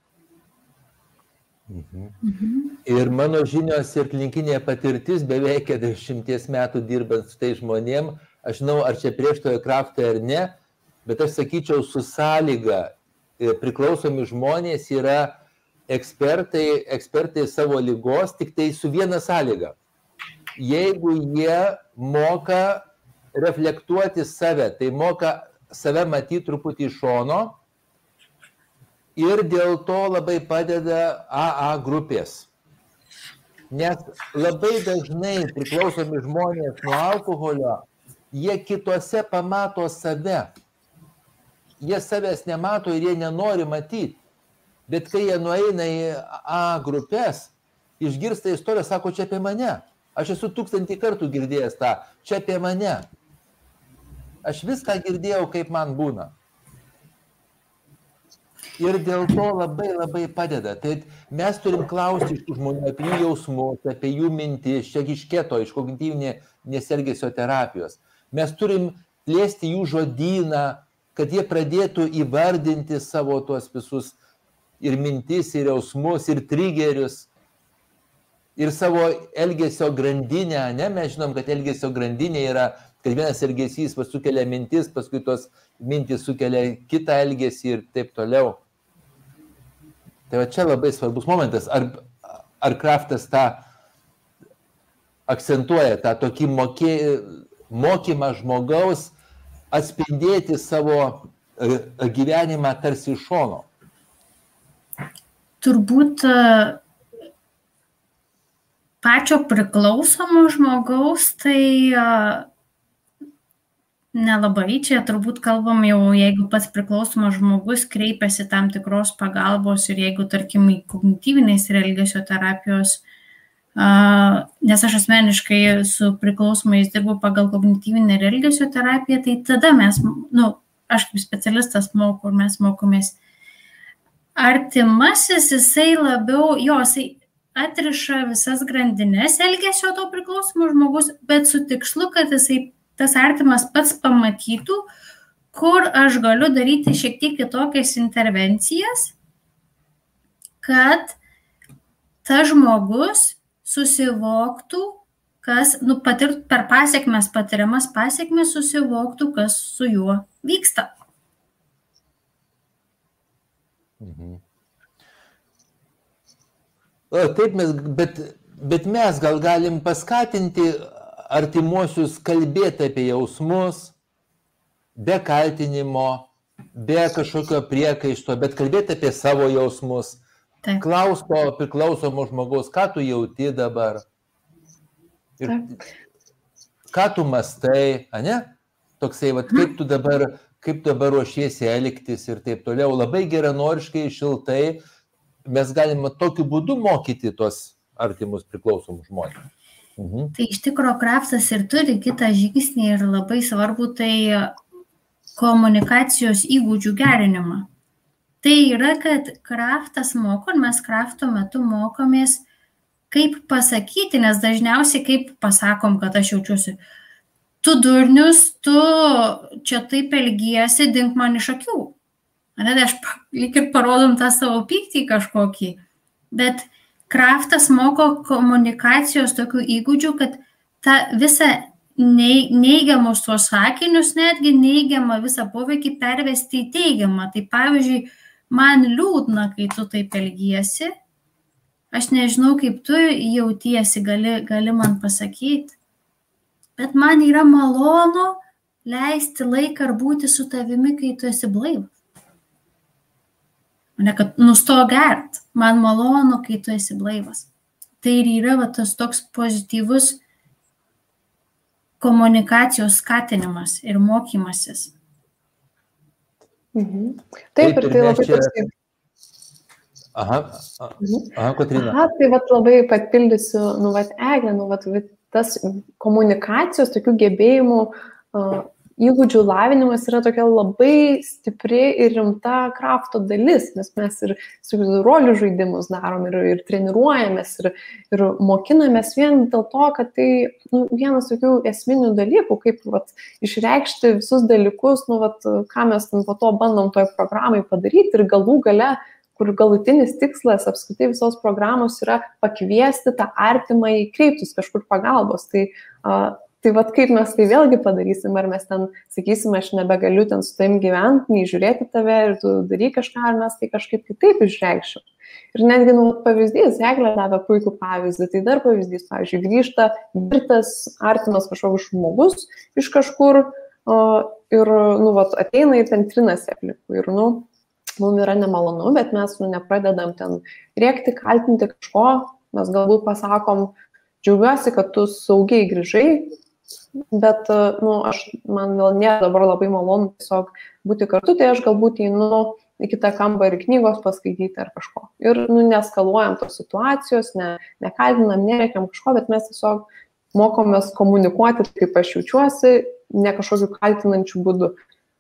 Ir mano žinios ir klinikinė patirtis beveik 40 metų dirbant su tai žmonėm, aš žinau, ar čia prieštojo Kraftui ar ne, bet aš sakyčiau su sąlyga, priklausomi žmonės yra ekspertai savo ligos, tik tai su viena sąlyga. Jeigu jie moka reflektuoti save, tai moka save matyti truputį iš šono, ir dėl to labai padeda AA grupės. Nes labai dažnai priklausomi žmonės nuo alkoholio, jie kitose pamato save. Jie savęs nemato ir jie nenori matyti. Bet kai jie nueina į AA grupės, išgirsta istoriją, sako, čia apie mane. Aš esu 1000 kartų girdėjęs tą, čia apie mane. Aš viską girdėjau, kaip man būna. Ir dėl to labai labai padeda. Tai mes turim klausti iš tų žmonių apie jų jausmus, apie jų mintis, čia iš keto, iš kognityvinės elgesio terapijos. Mes turim plėsti jų žodyną, kad jie pradėtų įvardinti savo tuos visus ir mintis, ir jausmus, ir trigerius, ir savo elgesio grandinę. Ne? Mes žinom, kad elgesio grandinė yra, kad vienas elgesys sukelia mintis, paskui tos mintis sukelia kitą elgesį ir taip toliau. Tai va čia labai svarbus momentas. Ar Kraftas tą akcentuoja, tą tokį mokymą žmogaus atspindėti savo gyvenimą tarsi iš šono? Turbūt pačio priklausomo žmogaus, tai nelabai. Čia turbūt kalbam jau, jeigu pats priklausomas žmogus kreipiasi tam tikros pagalbos ir jeigu, tarkim, į kognityvinės ir elgesio terapijos, nes aš asmeniškai su priklausomais dirbu pagal kognityvinę ir elgesio terapiją, tai tada mes, aš kaip specialistas moku ir mes mokomės. Artimasis, jisai labiau, jisai atriša visas grandines elgesio to priklausomo žmogus, bet su tikslu, kad jisai tas artimas pats pamatytų, kur aš galiu daryti šiek tiek kitokias intervencijas, kad tas žmogus susivoktų, kas, per pasiekmes, patiriamas pasiekmes susivoktų, kas su juo vyksta. Taip, bet Bet mes gal galim paskatinti artimuosius kalbėti apie jausmus, be kaltinimo, be kažkokio priekaišto, bet kalbėti apie savo jausmus. Taip. Klausto priklausomo žmogaus, ką tu jauti dabar, ir ką tu mastai, ane? Toksai, vat, kaip tu dabar ruošiesi elgtis ir taip toliau. Labai geranoriškai, šiltai mes galime tokiu būdu mokyti tuos artimus priklausomus žmonės. Tai iš tikrųjų Kraftas ir turi kitą žingsnį ir labai svarbu tai komunikacijos įgūdžių gerinimą. Tai yra, kad Kraftas moko, ir mes Krafto metu mokomės, kaip pasakyti, nes dažniausiai kaip pasakom, kad aš jaučiuosi, tu durnius, tu čia taip elgiesi, dink man iš akių. Ane, tai aš lyg ir parodom tą savo pyktį kažkokį, bet Kraftas moko komunikacijos tokių įgūdžių, kad tą visą neigiamus tuos sakinius, netgi neigiamą visą poveikį pervesti į teigiamą. Tai pavyzdžiui, man liūdna, kai tu taip elgiesi, aš nežinau, kaip tu jautiesi, gali man pasakyti, bet man yra malonu leisti laiką ar būti su tavimi, kai tu esi blaivas. Ne, kad nustok gert, man malonu, kai tu esi blaivas. Tai ir yra tas toks pozityvus komunikacijos skatinimas ir mokymasis. Taip, ir tai labai toksai. Aha, Kotryna. Aha, tai labai papildysiu, Eglė, tas komunikacijos, tokių gebėjimų, įgūdžių lavinimas yra tokia labai stipri ir rimta Krafto dalis, nes mes ir rolių žaidimus darom ir treniruojamės ir mokinamės vien dėl to, kad tai vienas tokių esminių dalykų, kaip išreikšti visus dalykus, ką mes po to bandom toj programai padaryti ir galų gale, kur galutinis tikslas apskritai visos programos yra pakviesti tą artimą į kreiptis kažkur pagalbos. Tai kaip mes tai vėlgi padarysim, ar mes ten sakysim, aš nebegaliu ten su tavim gyventi, nei žiūrėti tave ir tu daryk kažką, ar mes tai kažkaip kitaip išreikšim. Ir netgi pavyzdys, Eglė davė puikų pavyzdį, tai dar pavyzdys, pavyzdžiui, grįžta girtas artimas kažkoks žmogus iš kažkur ir ateina ir ten trinasi aplinkui ir mums yra nemalonu, bet mes nepradedam ten rėkti, kaltinti kažko, mes galbūt pasakom, džiaugiuosi, kad tu saugiai grįžai, bet man gal nėra dabar labai malonu tiesiog būti kartu, tai aš galbūt einu į kitą kambarį knygos paskaityti ar kažko. Ir neskaluojam tos situacijos, nekaltinam, nerėkiam kažko, bet mes tiesiog mokomės komunikuoti, kaip aš jaučiuosi, ne kažkokiu kaltinančiu būdu.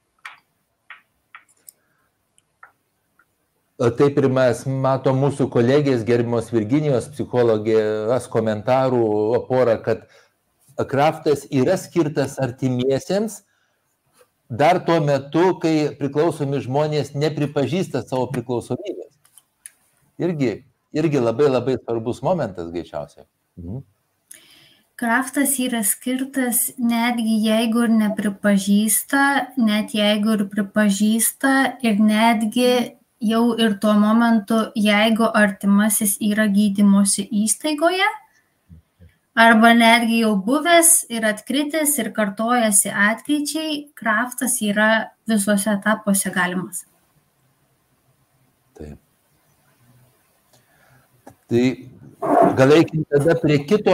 Taip ir mes matom mūsų kolegės gerbiamos Virginijos psichologės komentarų porą, kad Kraftas yra skirtas artimiesiems dar tuo metu, kai priklausomi žmonės nepripažįsta savo priklausomybės. Irgi labai svarbus momentas greičiausiai. Kraftas yra skirtas netgi jeigu ir nepripažįsta, net jeigu ir pripažįsta ir netgi jau ir tuo momentu, jeigu artimasis yra gydymosi įstaigoje, arba netgi jau buvęs ir atkritęs ir kartojasi atkryčiai, Kraftas yra visuose etapuose galimas. Taip. Tai gal eikim tada prie kito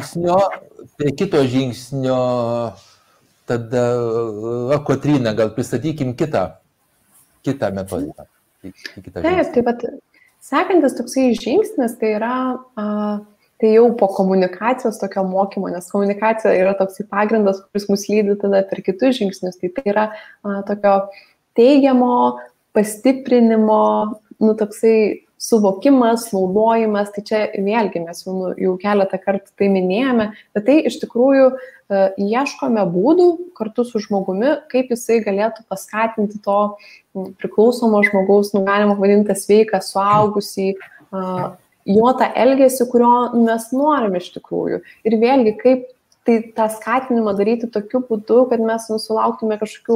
žingsnio, tada Kotryna, gal pristatykim kitą metodiką. Taip, sekantis toksai žingsnis, tai yra tai jau po komunikacijos tokio mokymo, nes komunikacija yra toksai pagrindas, kuris mus lydi tada per kitus žingsnius, tai yra tokio teigiamo pastiprinimo, toksai suvokimas, naudojimas, tai čia vėlgi mes jau keletą kartų tai minėjome, bet tai iš tikrųjų ieškome būdų kartu su žmogumi, kaip jisai galėtų paskatinti to priklausomo žmogaus, galima vadinti sveiką, suaugusį, jo tą elgesį, kurio mes norime iš tikrųjų. Ir vėlgi, kaip tą skatinimą daryti tokiu būdu, kad mes sulauktume kažkokių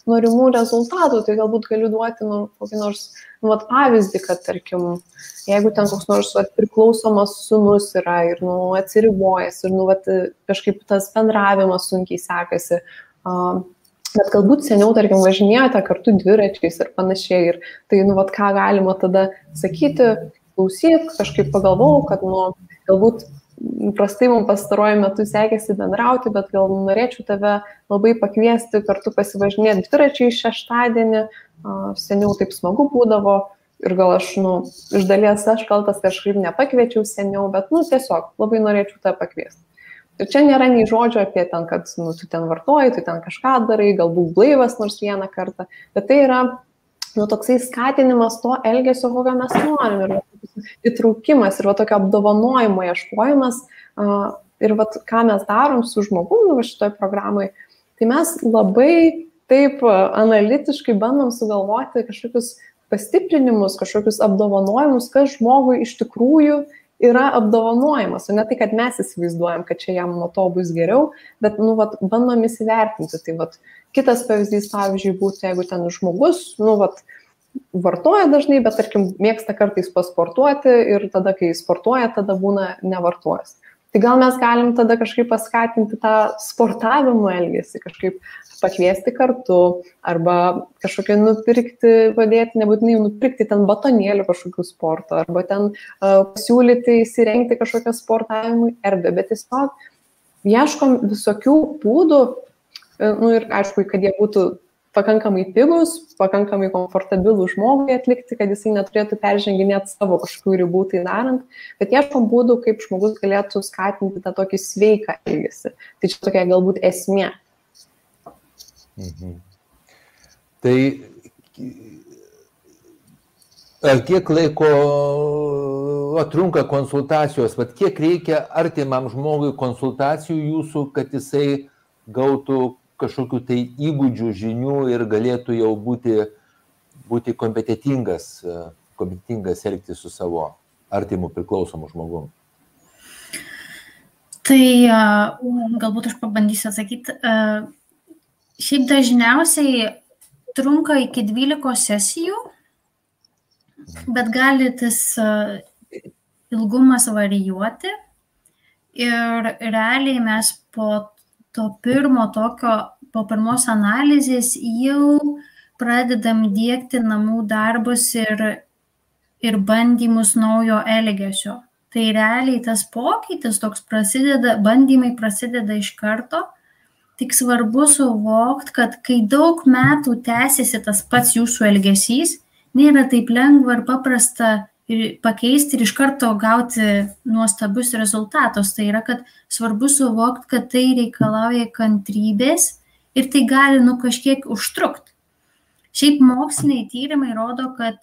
norimų rezultatų, tai galbūt galiu duoti kokį nors pavyzdį, kad tarkim, jeigu ten koks nors priklausomas sūnus yra ir atsiribojęs ir kažkaip tas bendravimas sunkiai sekasi, bet galbūt seniau, tarkim, važinėjote kartu dviračiais ir panašiai, ir tai, ką galima tada sakyti, klausyk, kažkaip pagalvojau, kad, galbūt prastai mums pastaruoju metu sekėsi bendrauti, bet gal norėčiau tave labai pakviesti kartu pasivažinėti dviračiai šeštadienį, seniau taip smagu būdavo ir gal aš, iš dalies aš kaltas kažkaip nepakviečiau seniau, bet, tiesiog labai norėčiau tave pakviesti. Ir čia nėra nei žodžio apie ten, kad tu ten vartoji, tu ten kažką darai, galbūt blaivas nors vieną kartą, bet tai yra toksai skatinimas to elgesio, kokio mes norim, ir įtraukimas, ir tokio apdovanojimo ieškojimas, ir ką mes darom su žmogumi šitoje programoje, tai mes labai taip analitiškai bandom sugalvoti kažkokius pastiprinimus, kažkokius apdovanojimus, kas žmogui iš tikrųjų yra apdovanojimas, o ne tai, kad mes įsivaizduojam, kad čia jam nuo to bus geriau, bet, bandom įsivertinti. Tai, kitas pavyzdys, pavyzdžiui, būtų, jeigu ten žmogus, vartoja dažnai, bet, tarkim, mėgsta kartais pasportuoti ir tada, kai sportuoja, tada būna nevartojas. Tai gal mes galim tada kažkaip paskatinti tą sportavimo elgesį, kažkaip pakviesti kartu, arba kažkokią nupirkti, padėti, nebūtinai nupirkti ten batonėlių kažkokių sporto, arba ten pasiūlyti įsirengti kažkokią sportavimui erdvę, bet tiesiog ieškom visokių būdų, ir aišku, kad jie būtų pakankamai pigus, pakankamai komfortabilų žmogui atlikti, kad jisai neturėtų perženginėti savo kažkokių ribų tai darant, bet ieškom būdų, kaip žmogus galėtų skatinti tą tokį sveiką elgesį. Tai čia tokia galbūt esmė. Tai kiek laiko trunka konsultacijos, kiek reikia artimam žmogui konsultacijų jūsų, kad jisai gautų kažkokių tai įgūdžių, žinių ir galėtų jau būti kompetentingas elgtis su savo artimu priklausomu žmogum? Tai galbūt aš pabandysiu atsakyti. Šiaip dažniausiai trunka iki 12 sesijų, bet gali tas ilgumas varijuoti ir realiai mes po pirmos analizės jau pradedam diegti namų darbus ir bandymus naujo elgesio. Tai realiai tas pokytis toks bandymai prasideda iš karto. Tik svarbu suvokti, kad kai daug metų tęsiasi tas pats jūsų elgesys, nėra taip lengva ir paprasta pakeisti ir iš karto gauti nuostabius rezultatus. Tai yra, kad svarbu suvokti, kad tai reikalauja kantrybės ir tai gali kažkiek užtrukti. Šiaip moksliniai tyrimai rodo, kad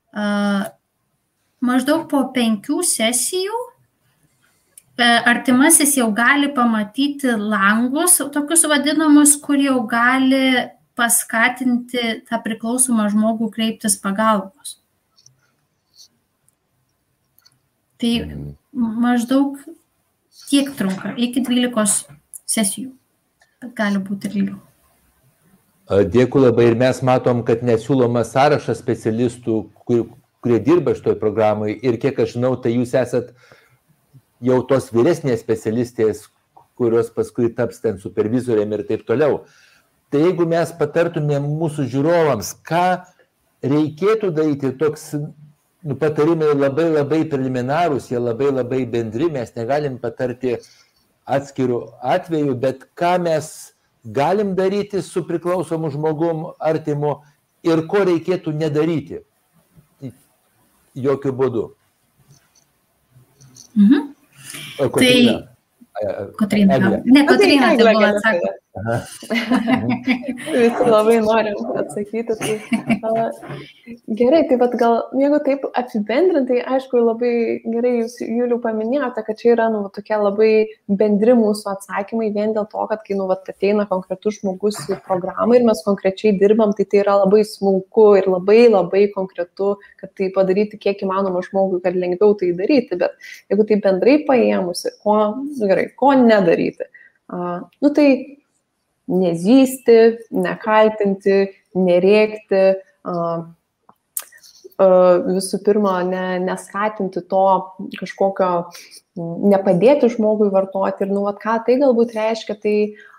maždaug po 5 sesijų artimasis jau gali pamatyti langus, tokius vadinamus, kur jau gali paskatinti tą priklausomą žmogų kreiptis pagalbos. Tai maždaug tiek trunka, iki 12 sesijų, bet gali būti ir ilgiau. Dėkui labai, ir mes matom, kad nesiūlomas sąrašas specialistų, kurie dirba šitoj programai, ir kiek aš žinau, tai jūs esat jau tos vyresnės specialistės, kurios paskui taps ten supervizoriam ir taip toliau. Tai jeigu mes patartume mūsų žiūrovams, ką reikėtų daryti, toks patarimai labai preliminarūs, jie labai bendri, mes negalim patarti atskirų atvejų, bet ką mes galim daryti su priklausomu žmogum artimu ir ko reikėtų nedaryti jokių būdų. Kotryna. Ne, Kotryna, tai buvo atsakyti. Visi labai norim atsakyti. Tai, gerai, tai gal, jeigu taip apibendrintai, aišku, labai gerai jūs, Juliau, paminėjote, kad čia yra tokie labai bendri mūsų atsakymai, vien dėl to, kad kai ateina konkretus žmogus į programą ir mes konkrečiai dirbam, tai yra labai smulku ir labai konkretu, kad tai padaryti kiek įmanoma žmogui, kad lengviau tai daryti, bet jeigu tai bendrai paėmusi, ko nedaryti. Tai nezysti, nekaltinti, nerėkti, visų pirma, neskatinti to kažkokio, nepadėti žmogui vartoti. Ir ką tai galbūt reiškia, tai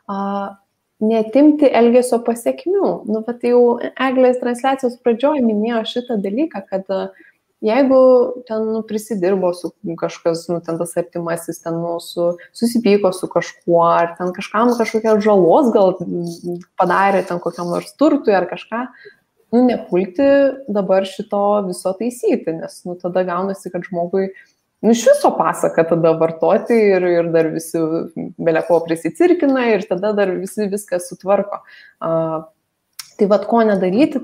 neatimti elgesio pasiekmių. Tai jau Eglės transliacijos pradžioje minėjo šitą dalyką, kad jeigu ten prisidirbo su kažkas, ten tas artimasis, ten susipyko su kažkuo, ar ten kažkam kažkokia žalos gal padarė, ten kokiam nors turtui ar kažką, nepulti dabar šito viso taisyti, nes tada gaunasi, kad žmogui iš viso pasaka tada vartoti ir dar visi beleko prisicirkina ir tada dar visi viską sutvarko. Tai ko nedaryti,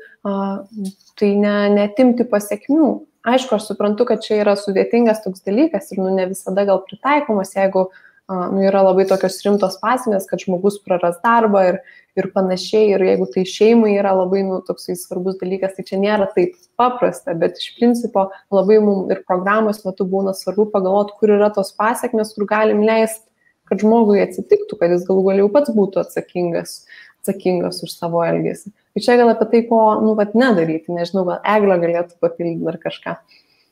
tai neatimti pasiekmių. Aišku, aš suprantu, kad čia yra sudėtingas toks dalykas ir ne visada gal pritaikomas, jeigu yra labai tokios rimtos pasekmės, kad žmogus praras darbą ir panašiai, ir jeigu tai šeimai yra labai toksai svarbus dalykas, tai čia nėra taip paprasta, bet iš principo labai mums ir programos metu būna svarbu pagalvoti, kur yra tos pasekmės, kur galim leisti, kad žmogui atsitiktų, kad jis galų galiau pats būtų atsakingas už savo elgesį. Tai čia gal apie tai, ko nedaryti, nežinau, gal Eglė galėtų papildyti ar kažką.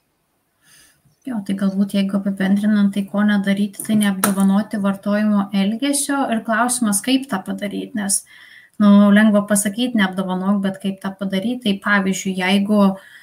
Jo, tai galbūt jeigu apibendrinant, tai ko nedaryti, tai neapdovanoti vartojimo elgesio ir klausimas, kaip tą padaryti, nes lengva pasakyti neapdovanok, bet kaip tą padaryti, tai pavyzdžiui, jeigu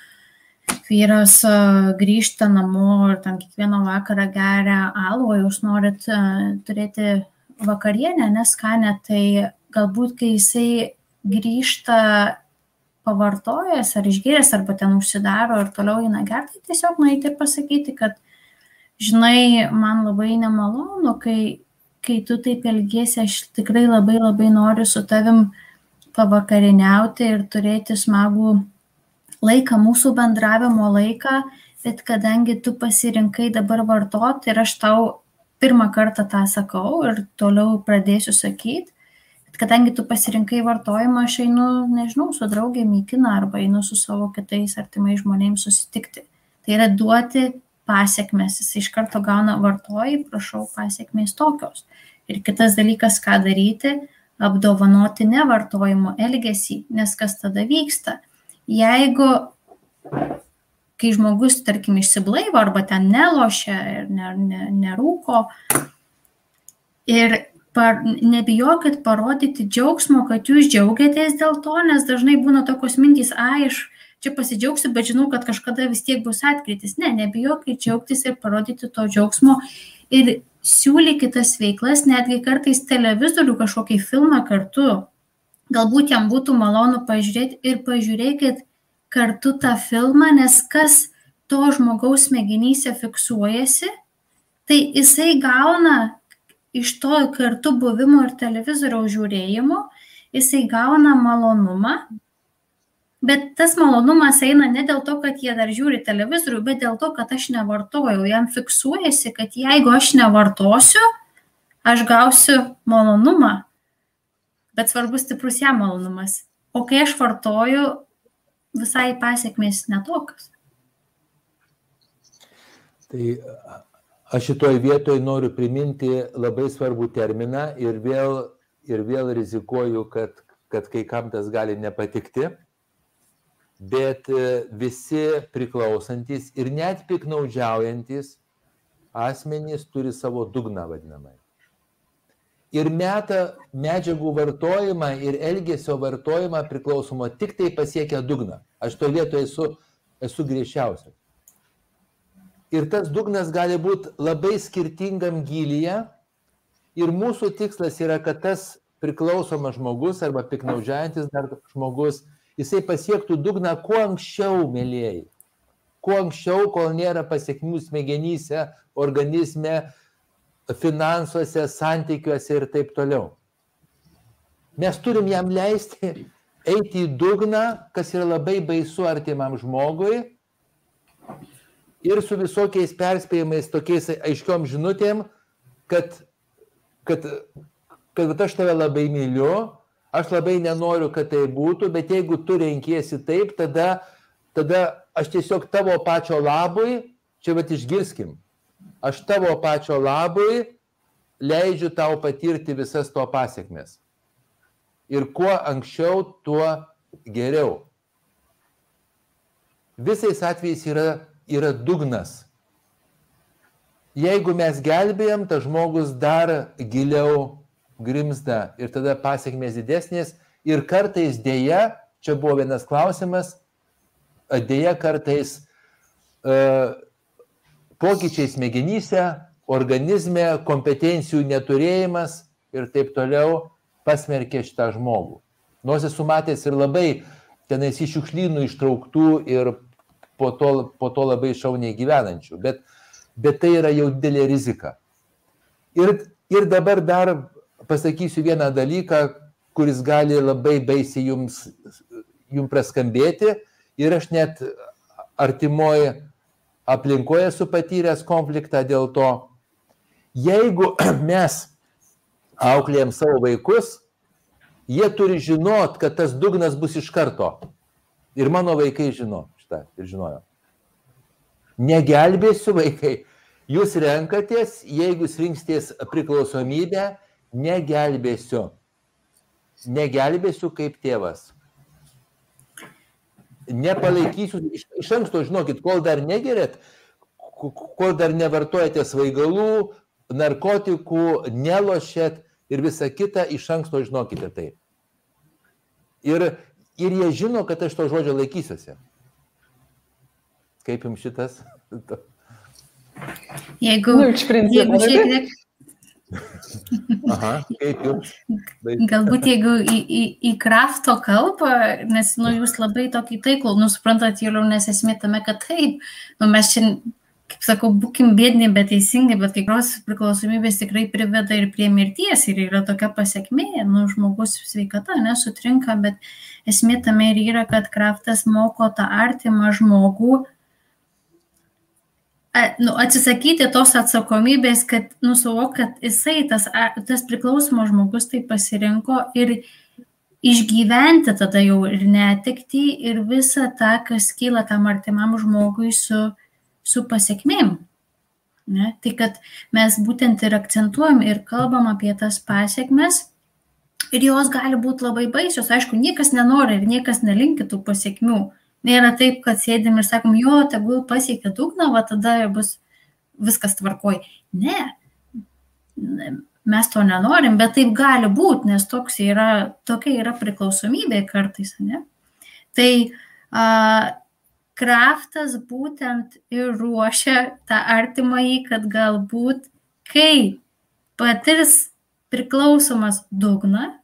vyras grįžta namo ir ten kiekvieną vakarą geria alų, o jūs norit turėti vakarienę, neskanę, tai galbūt, kai jisai grįžta pavartojęs ar išgėręs, arba ten užsidaro ir toliau eina gerti, tai tiesiog nueiti ir pasakyti, kad žinai, man labai nemalonu, kai tu taip elgiesi, aš tikrai labai noriu su tavim pavakarieniauti ir turėti smagų laiką, mūsų bendravimo laiką, bet kadangi tu pasirinkai dabar vartoti ir aš tau pirmą kartą tą sakau ir toliau pradėsiu sakyti, kadangi tu pasirinkai vartojimą, aš einu, nežinau, su draugėm į kiną arba einu su savo kitais artimais žmonėms susitikti. Tai yra duoti pasiekmes. Jis iš karto gauna vartojai, prašau, pasiekmės tokios. Ir kitas dalykas, ką daryti, apdovanoti nevartojimo elgesį, nes kas tada vyksta. Jeigu, kai žmogus, tarkim, išsiblaivo arba ten nelošia ir nerūko ir nebijokit parodyti džiaugsmo, kad jūs džiaugiatės dėl to, nes dažnai būna tokios mintys, aš čia pasidžiaugsiu, bet žinau, kad kažkada vis tiek bus atkritis. Nebijokit džiaugtis ir parodyti to džiaugsmo ir siūlykit tas veiklas, netgi kartais televizorių kažkokį filmą kartu. Galbūt jam būtų malonu pažiūrėti ir pažiūrėkit kartu tą filmą, nes kas to žmogaus smegenyse fiksuojasi, tai jisai gauna iš to kartu buvimo ir televizoriaus žiūrėjimo, jisai gauna malonumą, bet tas malonumas eina ne dėl to, kad jie dar žiūri televizorių, bet dėl to, kad aš nevartojau. Jam fiksuojasi, kad jeigu aš nevartosiu, aš gausiu malonumą, bet svarbus stiprus jam malonumas. O kai aš vartoju, visai pasiekmės netokios. Tai aš šitoj vietoj noriu priminti labai svarbų terminą ir vėl rizikuoju, kad kai kam tas gali nepatikti, bet visi priklausantis ir net piknaudžiaujantis asmenys turi savo dugną vadinamai. Ir meta medžiagų vartojimą ir elgesio vartojimą priklausomą tik tai pasiekia dugną. Aš to vietoje esu griežčiausias. Ir tas dugnas gali būti labai skirtingam gylyje ir mūsų tikslas yra, kad tas priklausomas žmogus arba piknaudžiantis dar žmogus, jisai pasiektų dugną kuo anksčiau, mėlieji. Kuo anksčiau, kol nėra pasiekmių smegenyse, organizme, finansuose, santykiuose ir taip toliau. Mes turim jam leisti eiti į dugną, kas yra labai baisu artimam žmogui, ir su visokiais perspėjimais, tokiais aiškiom žinutėm, kad aš tave labai myliu, aš labai nenoriu, kad tai būtų, bet jeigu tu renkiesi taip, tada aš tiesiog tavo pačio labui, čia išgirskim, aš tavo pačio labui leidžiu tau patirti visas to pasiekmes. ir kuo anksčiau, tuo geriau. Visais atvejais yra dugnas. Jeigu mes gelbėjom, tas žmogus dar giliau grimzda ir tada pasiekmės didesnės ir kartais dėja, čia buvo vienas klausimas, dėja kartais pokyčiai smegenyse, organizme, kompetencijų neturėjimas ir taip toliau pasmerkė šitą žmogų. Nors esu matęs ir labai tenais iš šiukšlynų ištrauktų ir po to labai šauniai gyvenančių, bet tai yra jau didelė rizika. Ir dabar dar pasakysiu vieną dalyką, kuris gali labai baisiai jums praskambėti ir aš net artimoje aplinkoje esu patyręs konfliktą dėl to. Jeigu mes auklėjam savo vaikus, jie turi žinot, kad tas dugnas bus iš karto. Ir mano vaikai žino šitą ir žinojo. Negelbėsiu vaikai. Jūs renkatės, jeigu jūs rinksitės priklausomybę, negelbėsiu. Negelbėsiu kaip tėvas. Nepalaikysiu, iš anksto žinokit, kol dar negerėt, kol dar nevartojate svaigalų, narkotikų, nelošėt ir visa kita, iš anksto žinokite tai. Ir jie žino, kad aš to žodžio laikysiuosi. Kaip jums šitas? Jeigu šiek tiek... Aha, kaip jums? Galbūt jeigu į krafto kalbą, nes jūs labai tokį taiklų, suprantat, Juliau, nes esmė tame, kad taip, mes čia, kaip sakau, būkim biedni, bet teisingai, bet kai kurios priklausomybės tikrai priveda ir prie mirties ir yra tokia pasiekmė, žmogus sveikata nesutrinka, bet esmė tame ir yra, kad kraftas moko tą artimą žmogų atsisakyti tos atsakomybės, kad suvok, kad jisai, tas priklausomas žmogus tai pasirinko ir išgyventi tada jau ir netektį ir visą tą, kas kyla tam artimam žmogui su pasiekmėm. Ne? Tai kad mes būtent ir akcentuojam ir kalbam apie tas pasiekmes ir jos gali būti labai baisios. Aišku, niekas nenori ir niekas nelinki tų pasiekmių. Nėra taip, kad sėdim ir sakom, jo, tegul pasiekia dugną, va tada bus viskas tvarkoj. Ne, mes to nenorim, bet taip gali būti, nes tokia yra priklausomybė kartais. Ne? Tai kraftas būtent ir ruošia tą artimąjį, kad galbūt, kai patirs priklausomas dugną,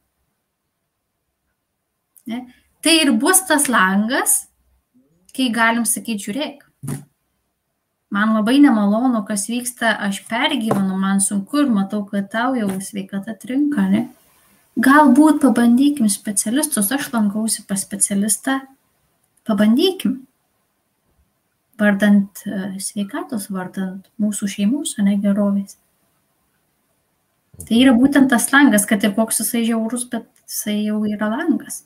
ne, tai ir bus tas langas, kai galim sakyti, žiūrėk, man labai nemalonu, kas vyksta, aš pergyvenu, man sunku ir matau, kad tau jau sveikata trinka, ne? Galbūt pabandykim specialistus, aš lankausi pas specialistą, pabandykim. Vardant sveikatos, vardant mūsų šeimos, o ne gerovės. Tai yra būtent tas langas, kad ir koks jisai žiaurus, bet jisai jau yra langas.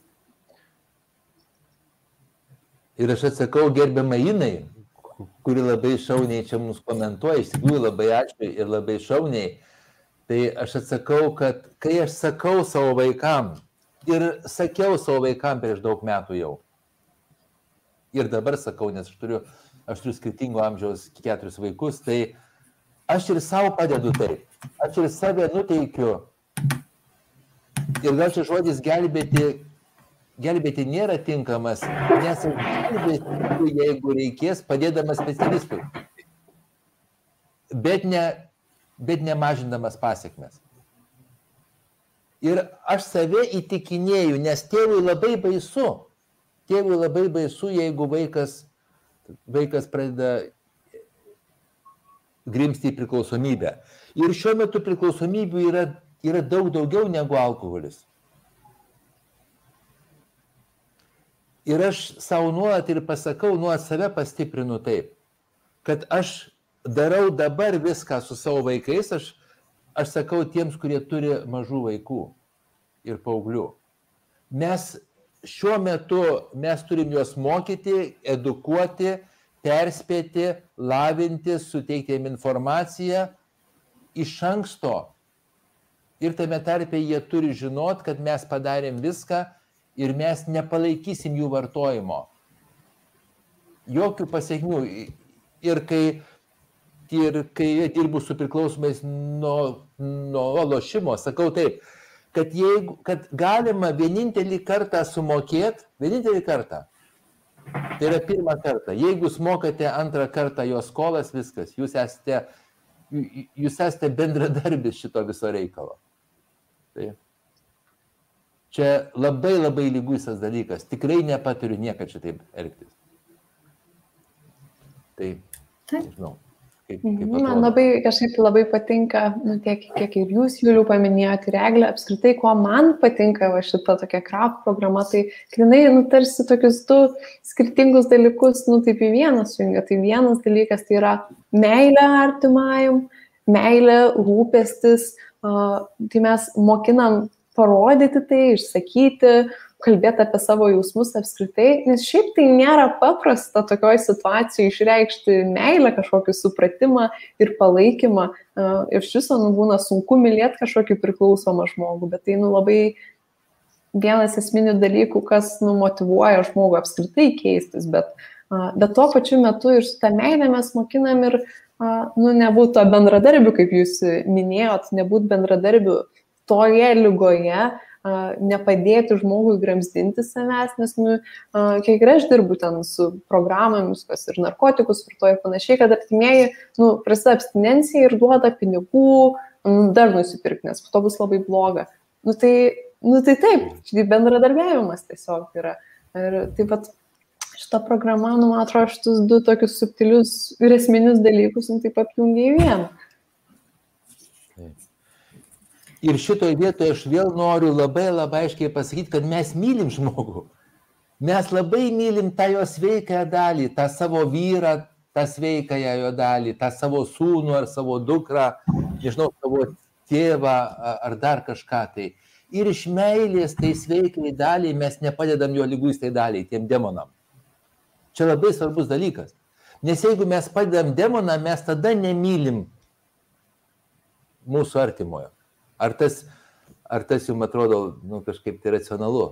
Ir aš atsakau gerbiamai Inai, kuri labai šauniai čia mums komentuoja, iš tikrųjų labai ačiū ir labai šauniai. Tai aš atsakau, kad kai aš sakau savo vaikam ir sakiau savo vaikam prieš daug metų jau, ir dabar sakau, nes aš turiu skirtingo amžiaus 4 vaikus, tai aš ir savo padedu taip, aš ir save nuteikiu. Ir gal čia žodis gelbėti nėra tinkamas, nes aš gelbėsiu, jeigu reikės, padėdamas specialistui, bet nemažindamas pasiekmes. Ir aš save įtikinėju, nes tėvui labai baisu, jeigu vaikas pradeda grimzti į priklausomybę. Ir šiuo metu priklausomybių yra daug daugiau negu alkoholis. Ir aš savo nuolat ir pasakau, nuolat save pastiprinu taip, kad aš darau dabar viską su savo vaikais, aš sakau tiems, kurie turi mažų vaikų ir paauglių. Mes šiuo metu turim juos mokyti, edukuoti, perspėti, lavinti, suteikti jiem informaciją iš anksto. Ir tame tarpe jie turi žinot, kad mes padarėm viską ir mes nepalaikysim jų vartojimo. Jokių pasiekmių. Ir kai dirbu su priklausomais nuo lošimo, sakau taip, kad galima vienintelį kartą sumokėti, vienintelį kartą, tai yra pirmą kartą. Jeigu jūs mokate antrą kartą jo skolas, viskas, jūs esate bendradarbis šito viso reikalo. Tai čia labai labai lyguisas dalykas. Tikrai nepaturiu niekad šitaip elgtis. Tai, nežinau. Man kažkaip labai patinka, tiek kiek ir jūs, Juliau, paminėjote, ir Eglė, apskritai, kuo man patinka šita tokia Kraft programa, tai jinai, tarsi tokius du skirtingus dalykus, taip į vieną sujungia. Tai vienas dalykas tai yra meilė artimajam, meilė, rūpestis, tai mes mokinam parodyti tai, išsakyti, kalbėti apie savo jausmus apskritai, nes šiaip tai nėra paprasta tokioj situacijoje išreikšti meilę, kažkokį supratimą ir palaikymą. Ir iš viso būna sunku mylėti kažkokį priklausomą žmogų, bet tai labai vienas esminių dalykų, kas motyvuoja žmogų apskritai keistis, bet tuo pačiu metu ir su ta meilė mes mokinam ir nebūt to bendradarbių, kaip jūs minėjot, nebūt bendradarbių toje lygoje, nepadėti žmogui gramzdinti savęs, nes kiek ir aš dirbu ten su programomis, kas ir narkotikus vartoja ir panašiai, kad artimieji prasideda abstinencija ir duoda pinigų dar nusipirkti, nes to bus labai bloga. Tai taip, bendradarbiavimas tiesiog yra. Ir taip pat šita programa, man atrodo, šitus du tokius subtilius ir esminius dalykus taip apjungia į vieną. Ir šitoje vietoje aš vėl noriu labai aiškiai pasakyti, kad mes mylim žmogų. Mes labai mylim tą jo sveikąją dalį, tą savo vyrą, tą sveikąją jo dalį, tą savo sūnų ar savo dukrą, nežinau, savo tėvą ar dar kažką tai. Ir iš meilės tai sveikai daliai mes nepadedam jo liguistai daliai, tiem demonam. Čia labai svarbus dalykas. Nes jeigu mes padedam demonam, mes tada nemylim mūsų artimojo. Ar tas jums atrodo kažkaip tai racionalu?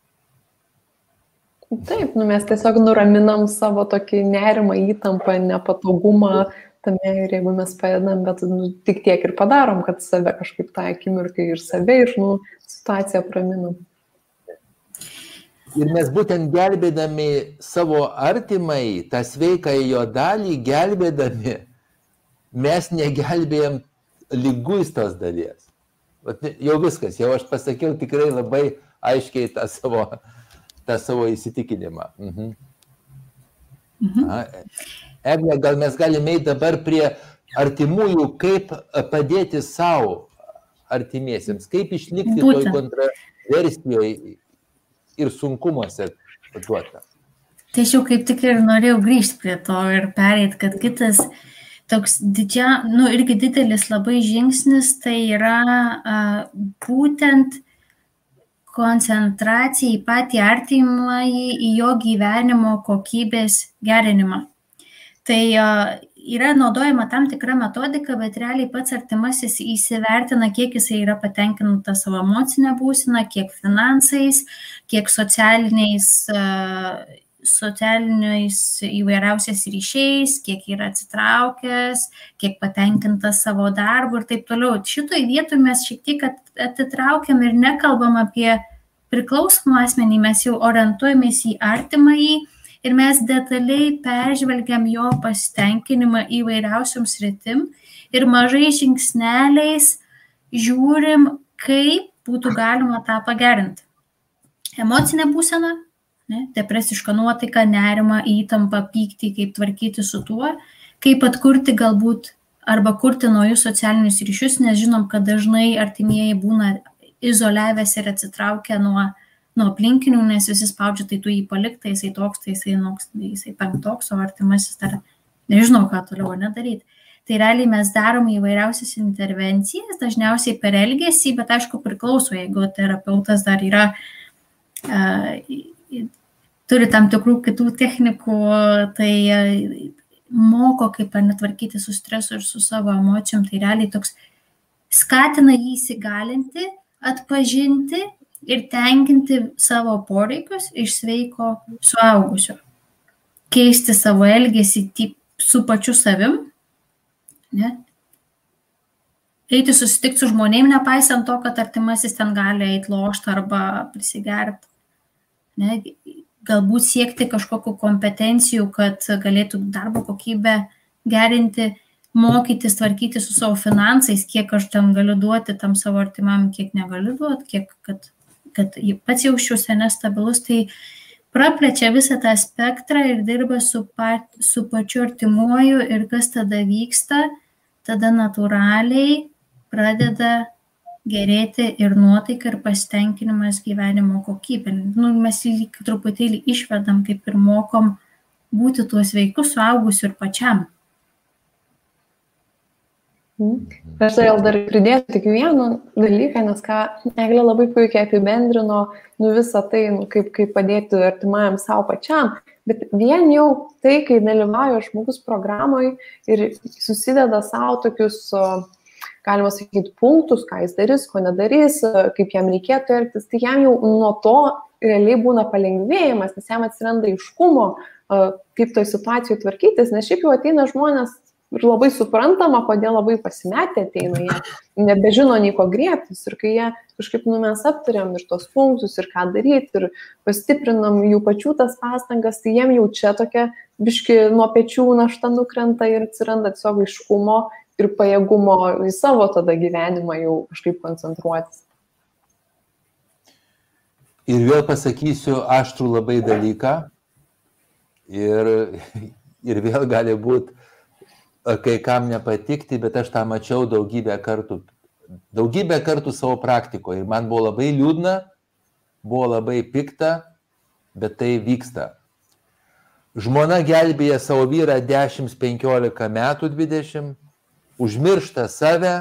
Taip, mes tiesiog nuraminam savo tokį nerimą, įtampą, nepatogumą tame ir jeigu mes padedam, bet tik tiek ir padarom, kad save kažkaip tą akimirką ir save ir situaciją praminam. Ir mes būtent gelbėdami savo artimai, tą sveikąją jo dalį gelbėdami, mes negelbėjom liguistos dalies. Jau viskas, jau aš pasakiau tikrai labai aiškiai tą savo įsitikinimą. Eglė, gal mes galime eiti dabar prie artimųjų, kaip padėti savo artimiesiems, kaip išlikti toj kontroversijoje ir sunkumuose duota. Tai aš jau kaip tik ir norėjau grįžti prie to ir pereiti, kad kitas toks irgi didelis labai žingsnis, tai yra būtent koncentracija į patį artimąjį, į jo gyvenimo kokybės gerinimą. Tai yra naudojama tam tikra metodika, bet realiai pats artimasis įsivertina, kiek jisai yra patenkintas savo emocinę būseną, kiek finansais, kiek socialiniais įvairiausiais ryšiais, kiek yra atsitraukęs, kiek patenkintas savo darbu ir taip toliau. Šitoj vietoj mes šiek tiek atitraukiam ir nekalbam apie priklausomą asmenį, mes jau orientuojamės į artimąjį ir mes detaliai peržvelgiam jo pasitenkinimą įvairiausiom sritim ir mažais žingsneliais žiūrim, kaip būtų galima tą pagerinti. Emocinė būsena, depresiška nuotaika, nerimą, įtampą, pyktį, kaip tvarkyti su tuo, kaip atkurti galbūt arba kurti naujus socialinius ryšius, nes žinom, kad dažnai artimieji būna izoliavęs ir atsitraukę nuo aplinkinių, nes visi spaudžia, tai tu jį palik, tai jisai toks, tai jisai penktoks, o artimasis dar nežinau, ką toliau nedaryti. Tai realiai mes darom įvairiausias intervencijas, dažniausiai per elgesį, bet aišku priklauso, jeigu terapeutas dar yra turi tam tikrų kitų technikų, tai moko, kaip netvarkyti su stresu ir su savo emocijom, tai realiai toks skatina jį įsigalinti, atpažinti ir tenkinti savo poreikius iš sveiko suaugusio. Keisti savo elgesį su pačiu savim, ne? Eiti susitikti su žmonėm, nepaisant to, kad artimasis ten gali eiti lošti arba prisigerti. Ne? Galbūt siekti kažkokių kompetencijų, kad galėtų darbo kokybę gerinti, mokytis, tvarkyti su savo finansais, kiek aš ten galiu duoti tam savo artimam, kiek negaliu duoti, kiek, kad pats jausčiausi nestabilus, tai praplečia visą tą spektrą ir dirba su pačiu artimuoju ir kas tada vyksta, tada natūraliai pradeda gerėti ir nuotaika, ir pasitenkinimas gyvenimo kokybė. Mes jį truputėlį išvedam, kaip ir mokom būti tuo sveiku suaugusiu ir pačiam. Aš dar pridėsiu tik vieną dalyką, nes ką Eglė labai puikiai apibendrino visą tai, kaip padėti artimajam savo pačiam. Bet vien jau tai, kai dalyvauja žmogus programoje ir susideda savo tokius, galima sakyti, punktus, ką jis darys, ko nedarys, kaip jam reikėtų elgtis, tai jam jau nuo to realiai būna palengvėjimas, nes jam atsiranda aiškumo, kaip toj situacijoje tvarkytis, nes šiaip jau ateina žmonės ir labai suprantama, kodėl labai pasimetę ateina, jie nebežino nei ko griebtis ir kai jie kažkaip mes aptariam ir tos punktus ir ką daryti ir pastiprinam jų pačių tas pastangas, tai jiem jau čia tokia biški nuo pečių našta nukrenta ir atsiranda tiesiog aiškumo ir pajėgumo į savo tada gyvenimą jau kažkaip koncentruotis. Ir vėl pasakysiu aštrų labai dalyką ir vėl gali būti kai kam nepatikti, bet aš tą mačiau daugybę kartų savo praktikoje. Ir man buvo labai liūdna, buvo labai pikta, bet tai vyksta. Žmona gelbėja savo vyrą 10-15 metų, 20, užmiršta save,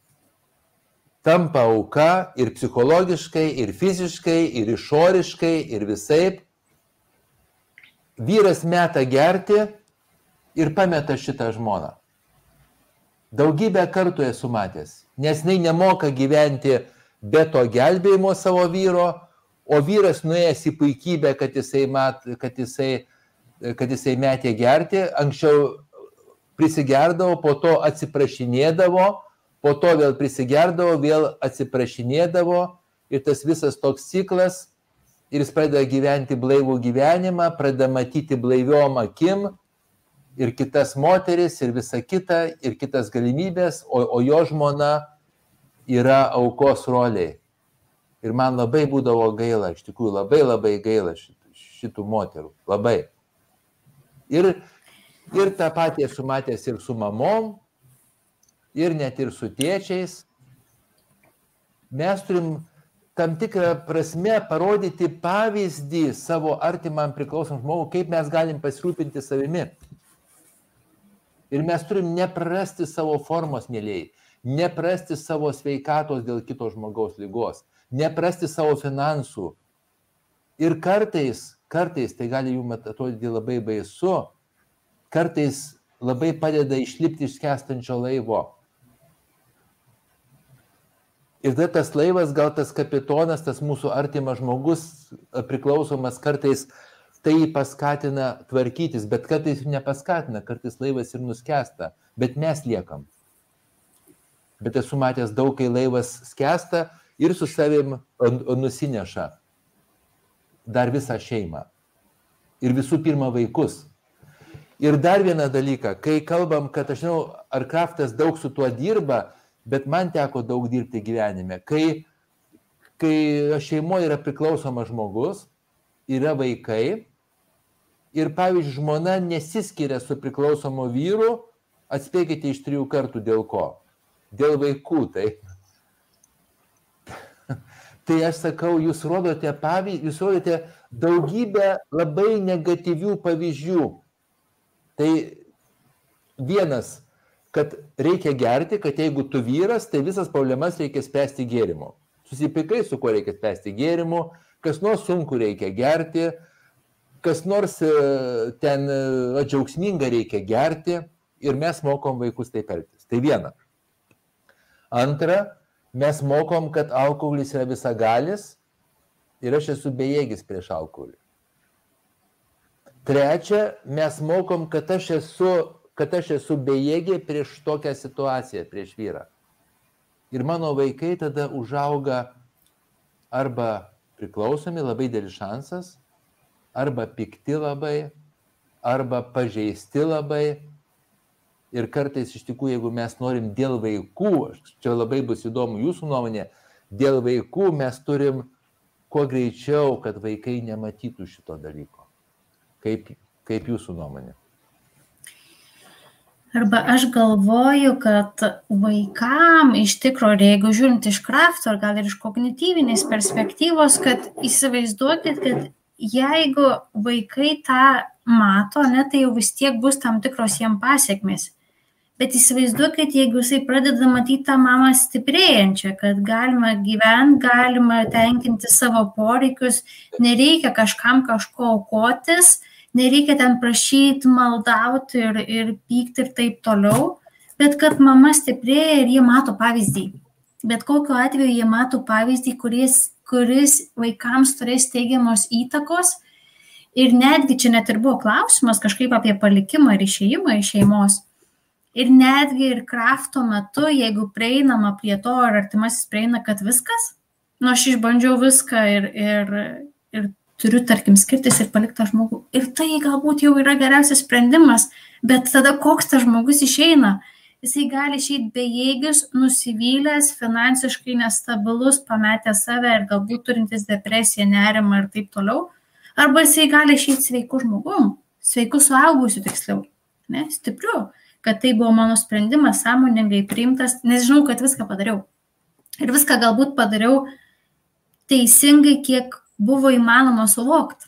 tampa auka ir psichologiškai, ir fiziškai, ir išoriškai, ir visaip. Vyras meta gerti ir pameta šitą žmoną. Daugybę kartų esu matęs, nes jinai nemoka gyventi be to gelbėjimo savo vyro, o vyras nuėjęs į puikybę, kad jisai metė gerti, anksčiau prisigerdavo, po to atsiprašinėdavo, po to vėl prisigerdavo, vėl atsiprašinėdavo ir tas visas toks ciklas ir jis pradeda gyventi blaivų gyvenimą, pradeda matyti blaiviom akim ir kitas moteris, ir visa kita, ir kitas galimybės, o jo žmona yra aukos roliai. Ir man labai būdavo gaila, iš tikrųjų labai gaila šitų moterų, labai. Ir tą patį esu matęs ir su mamom, ir net ir su tėčiais. Mes turim tam tikrą prasme parodyti pavyzdį savo artimam priklausom žmogui, kaip mes galim pasirūpinti savimi. Ir mes turim neprarasti savo formos, mėlėjai, neprarasti savo sveikatos dėl kito žmogaus ligos, neprarasti savo finansų. Ir kartais, tai gali jums atrodyti labai baisu, kartais labai padeda išlipti iš skęstančio laivo. Ir tas laivas, gal tas kapitonas, tas mūsų artimas žmogus priklausomas, kartais tai paskatina tvarkytis, bet kartais nepaskatina, kartais laivas ir nuskęsta, bet mes liekam. Bet esu matęs daug, kai laivas skęsta ir su savim nusineša dar visą šeimą. Ir visų pirma vaikus. Ir dar vieną dalyką, kai kalbam, kad aš žinau, ar Kraftas daug su tuo dirba, bet man teko daug dirbti gyvenime. Kai šeimoje yra priklausomas žmogus, yra vaikai, ir pavyzdžiui, žmona nesiskiria su priklausomu vyru, atspėkite iš 3 kartų dėl ko. Dėl vaikų, tai. Tai aš sakau, jūs rodote daugybę labai negatyvių pavyzdžių. Tai vienas, kad reikia gerti, kad jeigu tu vyras, tai visas problemas reikia spręsti gėrimu. Susipikai, su kuo reikia spręsti gėrimu, kas nors sunku reikia gerti, kas nors ten džiaugsminga reikia gerti ir mes mokom vaikus taip elgtis. Tai viena. Antra, mes mokom, kad alkoholis yra visagalis ir aš esu bejėgis prieš alkoholį. Trečia, mes mokom, kad aš esu bejėgė prieš tokią situaciją, prieš vyrą. Ir mano vaikai tada užauga arba priklausomi, labai didelis šansas, arba pikti labai, arba pažeisti labai. Ir kartais iš tikrųjų, jeigu mes norim dėl vaikų, čia labai bus įdomu jūsų nuomonė, dėl vaikų mes turim kuo greičiau, kad vaikai nematytų šito dalyko. Kaip jūsų nuomonė? Arba aš galvoju, kad vaikam iš tikrųjų, jeigu žiūrint iš Krafto, ar gal ir iš kognityvinės perspektyvos, kad įsivaizduokit, kad jeigu vaikai tą mato, tai jau vis tiek bus tam tikros jiem pasiekmės. Bet įsivaizduokit, jeigu jisai pradeda matyti tą mamą stiprėjančią, kad galima gyventi, galima tenkinti savo poreikius, nereikia kažkam kažko aukotis, nereikia ten prašyti, maldauti ir pykti ir taip toliau, bet kad mama stiprėja ir jie mato pavyzdį. Bet kokiu atveju jie mato pavyzdį, kuris vaikams turės teigiamos įtakos. Ir netgi čia net ir buvo klausimas kažkaip apie palikimą ir išėjimą iš šeimos. Ir netgi ir Krafto metu, jeigu prieinama prie to, ar artimasis prieina, kad viskas, aš išbandžiau viską ir turiu, tarkim, skirtis ir palikti tą žmogų. Ir tai galbūt jau yra geriausias sprendimas, bet tada koks tas žmogus išeina? Jisai gali išeiti bejėgis, nusivylęs, finansiškai nestabilus, pametęs save ir galbūt turintis depresiją, nerimą ir taip toliau. Arba jisai gali išeiti sveiku žmogum, sveiku suaugusiu tiksliau, stipriu, kad tai buvo mano sprendimas, sąmoningai priimtas, nes žinau, kad viską padariau. Ir viską galbūt padariau teisingai, kiek buvo įmanoma suvokti.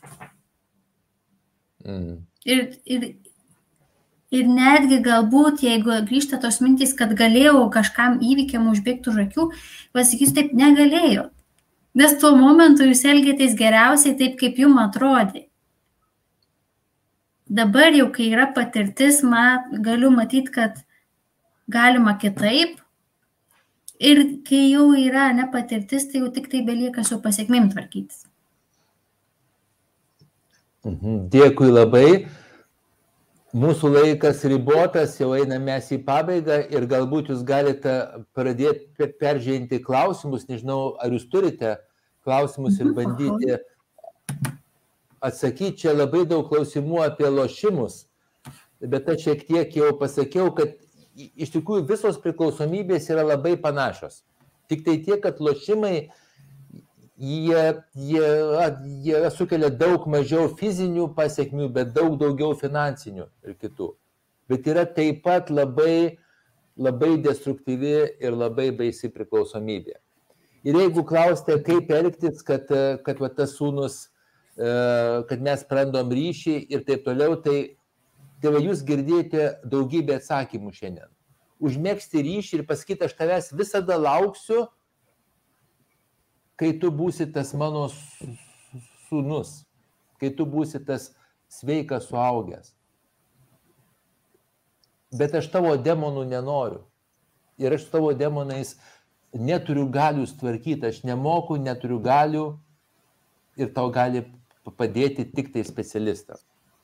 Ir netgi galbūt, jeigu grįžta tos mintys, kad galėjau kažkam įvykiam užbėgti už akių, pasakysiu, taip negalėjau. Nes tuo momentu jūs elgėtės geriausiai taip, kaip jums atrodė. Dabar jau, kai yra patirtis, galiu matyti, kad galima kitaip. Ir kai jau yra nepatirtis, tai jau tik tai belieka su pasiekmėm tvarkytis. Dėkui labai. Mūsų laikas ribotas, jau einame mes į pabaigą ir galbūt jūs galite pradėti peržengti klausimus. Nežinau, ar jūs turite klausimus ir bandyti atsakyti. Čia labai daug klausimų apie lošimus, bet aš šiek tiek jau pasakiau, kad iš tikrųjų visos priklausomybės yra labai panašios. Tik tai tiek, kad lošimai jie sukelia daug mažiau fizinių pasiekmių, bet daug daugiau finansinių ir kitų. Bet yra taip pat labai, labai destruktyvi ir labai baisi priklausomybė. Ir jeigu klausite, kaip elgtis, kad tas sūnus, kad mes prarandom ryšį ir taip toliau, tai jūs girdėjote daugybę atsakymų šiandien. Užmegzti ryšį ir pasakyti, aš tavęs visada lauksiu, kai tu būsi tas mano sūnus, kai tu būsi tas sveikas suaugęs. Bet aš tavo demonų nenoriu. Ir aš tavo demonais neturiu galių tvarkyti, aš nemoku, neturiu galių ir tau gali padėti tik tai specialistas.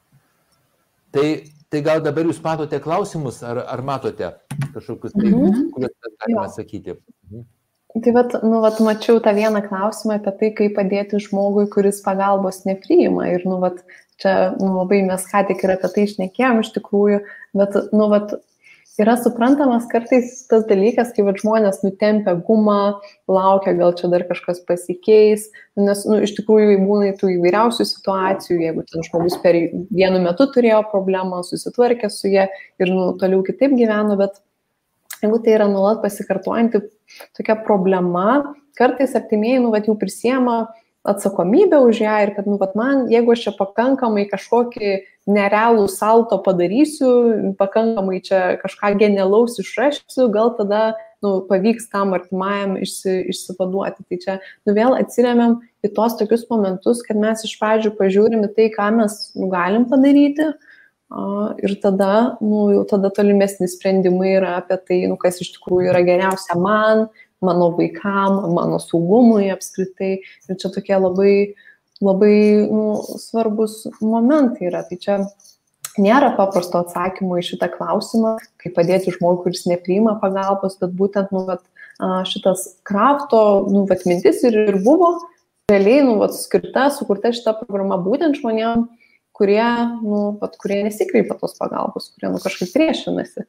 Tai gal dabar jūs matote klausimus, ar matote kažkokius tai, kuriuos galima sakyti? Tai mačiau tą vieną klausimą apie tai, kaip padėti žmogui, kuris pagalbos nepriima. Ir čia labai mes ką tik ir apie tai šnekėjom iš tikrųjų, bet yra suprantamas kartais tas dalykas, kai žmonės nutempia gumą, laukia, gal čia dar kažkas pasikeis, nes iš tikrųjų būna tų įvairiausių situacijų, jeigu ten žmogus per vienu metu turėjo problemą, susitvarkė su jie ir toliau kitaip gyveno, bet jeigu tai yra nuolat pasikartojanti tokia problema, kartais artimieji jau prisiema atsakomybę už ją ir kad man, jeigu aš čia pakankamai kažkokį nerealų salto padarysiu, pakankamai čia kažką genialaus išrašysiu, gal tada pavyks tam artimajam išsivaduoti. Tai čia vėl atsiremiam į tos tokius momentus, kad mes iš pradžių pažiūrim į tai, ką mes galim padaryti, Ir tada, jau tada tolimesni sprendimai yra apie tai, kas iš tikrųjų yra geriausia man, mano vaikam, mano saugumui apskritai. Ir čia tokie labai, labai svarbus momentai yra. Tai čia nėra paprasto atsakymo į šitą klausimą, kaip padėti žmogui, kuris nepriima pagalbos, bet būtent šitas Krafto mintis ir buvo realiai sukurta šita programa būtent žmonėm, kurie nesikreipia tos pagalbos, kurie kažkaip priešinasi.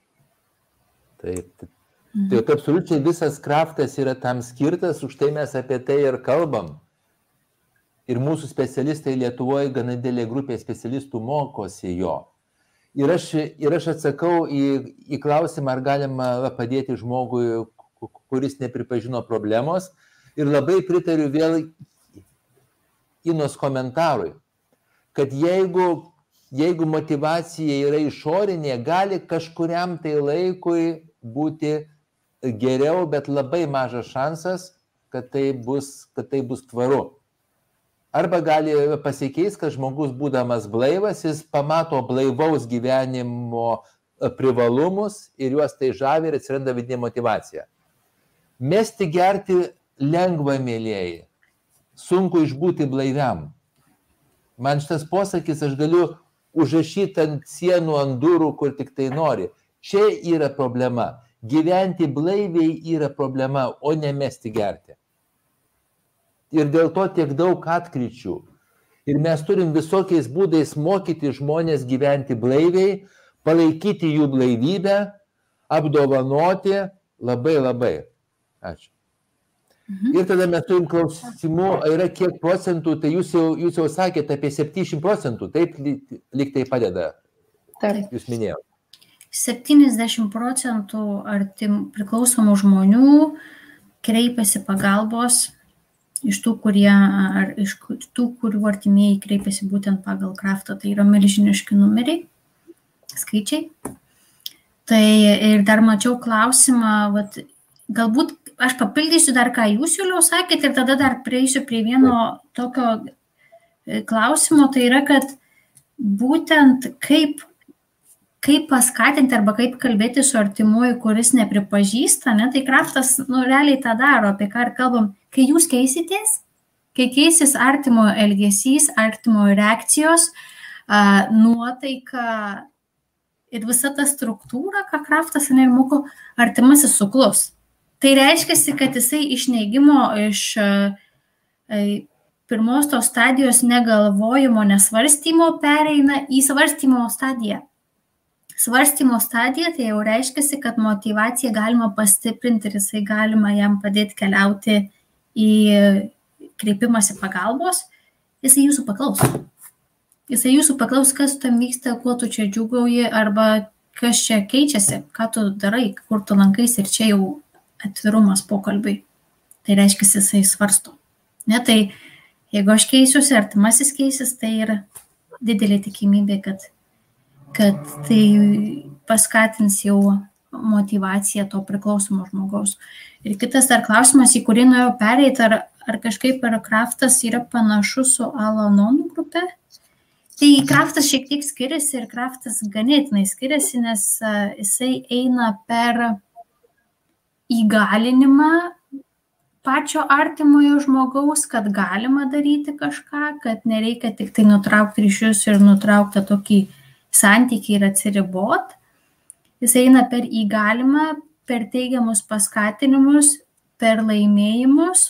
Taip. Tai absoliučiai visas Kraftas yra tam skirtas, už tai mes apie tai ir kalbam. Ir mūsų specialistai Lietuvoje gana didelė grupė specialistų mokosi jo. Ir aš atsakau į klausimą, ar galima padėti žmogui, kuris nepripažino problemos. Ir labai pritariu vėl Inos komentarui, kad jeigu motyvacija yra išorinė, gali kažkuriam tai laikui būti geriau, bet labai mažas šansas, kad tai bus tvaru. Arba gali pasikeis, kad žmogus būdamas blaivas, jis pamato blaivaus gyvenimo privalumus ir juos tai žavi ir atsiranda vidinė motyvacija. Mesti gerti lengva, mėlieji, sunku išbūti blaiviam. Man šitas posakis, aš galiu užrašyti ant sienų, ant durų, kur tik tai nori. Čia yra problema. Gyventi blaiviai yra problema, o ne mesti gerti. Ir dėl to tiek daug atkryčių. Ir mes turim visokiais būdais mokyti žmonės gyventi blaiviai, palaikyti jų blaivybę, apdovanoti labai labai. Ačiū. Ir tada mes turim klausimų, yra kiek procentų, tai jūs jau sakėte apie 70%, taip lyg tai padeda, jūs minėjote. 70% priklausomų žmonių kreipiasi pagalbos iš tų, kurių artimieji kreipiasi būtent pagal Kraftą. Tai yra milžiniški numeriai, skaičiai. Tai ir dar mačiau klausimą, galbūt aš papildysiu dar, ką jūs jau sakėte, ir tada dar prieisiu prie vieno tokio klausimo, tai yra, kad būtent kaip paskatinti arba kaip kalbėti su artimuoju, kuris nepripažįsta, tai Kraftas realiai tą daro, apie ką ir kalbam. Kai jūs keisitės, kai keisis artimojo elgesys, artimojo reakcijos, nuotaika ir visa ta struktūra, ką Kraftas moko, artimasis suklus. Tai reiškia, kad jisai iš neigimo, iš pirmos tos stadijos negalvojimo, nesvarstymo pereina į svarstymo stadiją. Svarstymo stadija tai jau reiškia, kad motyvaciją galima pastiprinti ir jisai galima jam padėti keliauti į kreipimąsi pagalbos. Jisai jūsų paklaus. Jisai jūsų paklaus, kas tam vyksta, kuo tu čia džiūgauji, arba kas čia keičiasi, ką tu darai, kur tu lankais, ir čia jau atvirumas pokalbiui. Tai reiškia, jisai svarsto. Tai jeigu aš keisiuosi, artimasis keisis, tai yra didelė tikimybė, kad tai paskatins jau motyvaciją to priklausomo žmogaus. Ir kitas dar klausimas, į kurį norėjau pereiti, ar kažkaip Kraftas yra panašus su Al-Anon grupe? Tai Kraftas šiek tiek skiriasi ir Kraftas ganėtinai skiriasi, nes jisai eina per įgalinimą pačio artimojo žmogaus, kad galima daryti kažką, kad nereikia tik tai nutraukti ryšius ir nutraukti tokį santykį ir atsiribot. Jis eina per įgalimą, per teigiamus paskatinimus, per laimėjimus.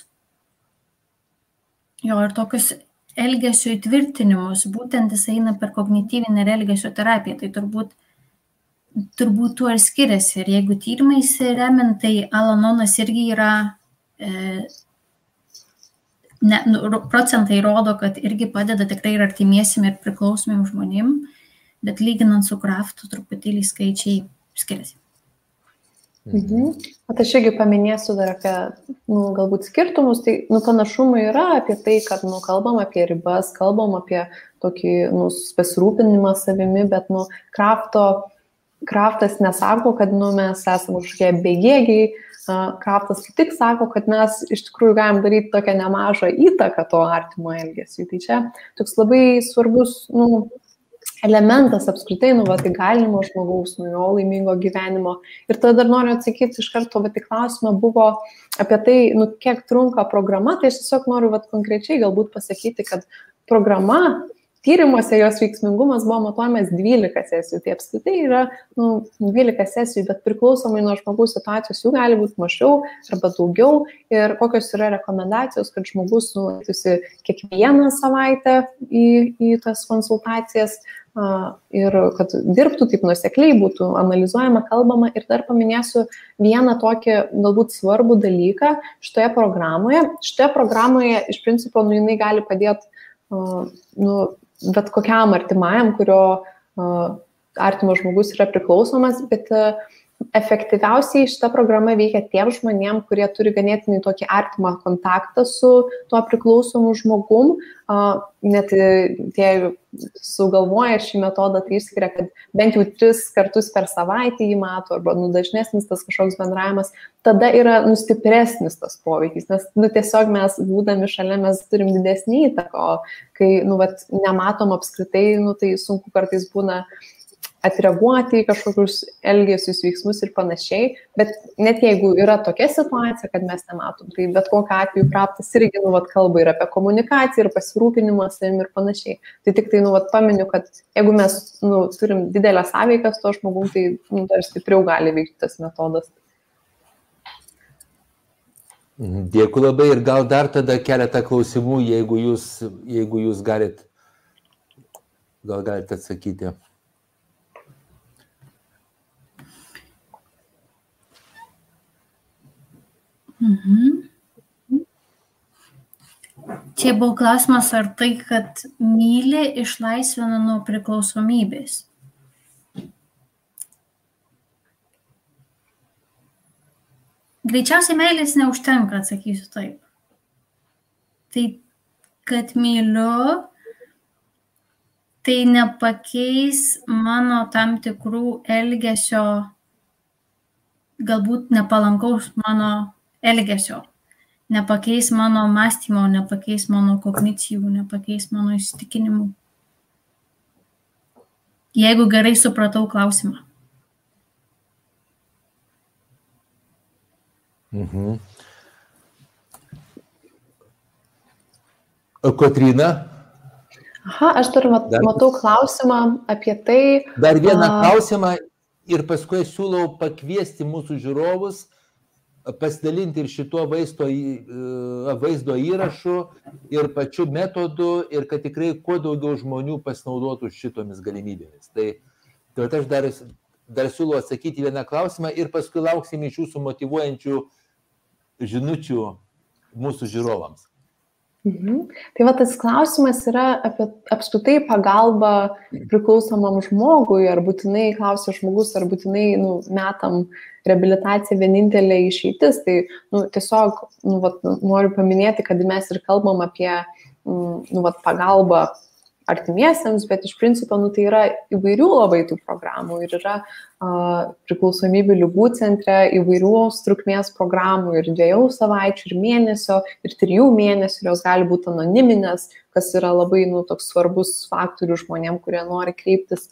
Ir tokius elgesio įtvirtinimus, būtent jis eina per kognityvinę ir elgesio terapiją. Tai turbūt tuo ir skiriasi. Ir jeigu tyrimais remiant, tai Al-Anonas irgi yra, procentai rodo, kad irgi padeda tikrai ir artimiesiem ir priklausomiem žmonėm, bet lyginant su Kraftu truputėlį skaičiai skiriasi. Aš irgi paminėsiu dar apie galbūt skirtumus, tai panašumai yra apie tai, kad kalbam apie ribas, kalbam apie tokį pasirūpinimą savimi, bet Kraftas nesako, kad mes esame kažkokie bejėgiai, Kraftas kaip tik sako, kad mes iš tikrųjų galim daryti tokią nemažą įtaką to artimo elgesiui. Tai čia toks labai svarbus elementas apskritai, įgalinimo žmogaus, jo laimingo gyvenimo. Ir tada dar noriu atsakyti iš karto, bet į klausimą buvo apie tai, kiek trunka programa, tai aš tiesiog noriu konkrečiai galbūt pasakyti, kad programa, tyrimuose jos veiksmingumas buvo matuojamas 12 sesijų, tai apskritai yra 12 sesijų, bet priklausomai nuo žmogaus situacijos jų gali būti mažiau arba daugiau ir kokios yra rekomendacijos, kad žmogus nueitųsi kiekvieną savaitę į tas konsultacijas ir kad dirbtų taip nuosekliai, būtų analizuojama, kalbama. Ir dar paminėsiu vieną tokį galbūt svarbų dalyką šitoje programoje. Šitoje programoje iš principo jinai gali padėti bet kokiam artimajam, kurio artimas žmogus yra priklausomas, bet efektyviausiai šita programa veikia tiem žmonėm, kurie turi ganėtinai tokį artimą kontaktą su tuo priklausomu žmogum. Net tie sugalvoja šį metodą, tai išskiria, kad bent jau 3 kartus per savaitę jį mato, arba dažnesnis tas kažkoks bendravimas, tada yra stipresnis tas poveikis, nes tiesiog mes būdami šalia mes turim didesnį įtaką, o kai nematom apskritai, tai sunku kartais būna atreaguoti į kažkokius elgesius, veiksmus ir panašiai, bet net jeigu yra tokia situacija, kad mes nematom, tai bet kokiu atveju praptas irgi kalba ir apie komunikaciją, ir pasirūpinimą savimi ir panašiai. Tai tik tai paminiu, kad jeigu mes turim didelę sąveiką su to žmogum, tai dar stipriau gali veikti tas metodas. Dėkui labai ir gal dar tada keletą klausimų, jeigu jūs galite atsakyti. Čia buvo klausimas, ar tai, kad myli, išlaisvina nuo priklausomybės. Greičiausiai meilės neužtenka, atsakysiu taip. Tai, kad myliu, tai nepakeis mano tam tikrų elgesio, galbūt nepalankaus mano elgesio, nepakeis mano mąstymo, nepakeis mano kognicijų, nepakeis mano įsitikinimų. Jeigu gerai supratau klausimą. Kotryna? Aš dar matau klausimą apie tai. Dar vieną klausimą ir paskui siūlau pakviesti mūsų žiūrovus pasidalinti ir šituo vaizdo įrašu ir pačiu metodu ir kad tikrai kuo daugiau žmonių pasinaudotų šitomis galimybėmis. Tai aš dar siūlau atsakyti vieną klausimą ir paskui lauksim iš jūsų motyvuojančių žinučių mūsų žiūrovams. Tai tas klausimas yra apie apskritai pagalbą priklausomam žmogui, ar būtinai klausia žmogus, ar būtinai metam reabilitacija vienintelė išeitis. Tai tiesiog noriu paminėti, kad mes ir kalbam apie pagalbą artimiesiems, bet iš principo tai yra įvairių labai tų programų ir yra priklausomybių ligų centre įvairios trukmės programų ir 2 savaičių, ir mėnesio, ir 3 mėnesių, jos gali būti anoniminės, kas yra labai toks svarbus faktorius žmonėm, kurie nori kreiptis.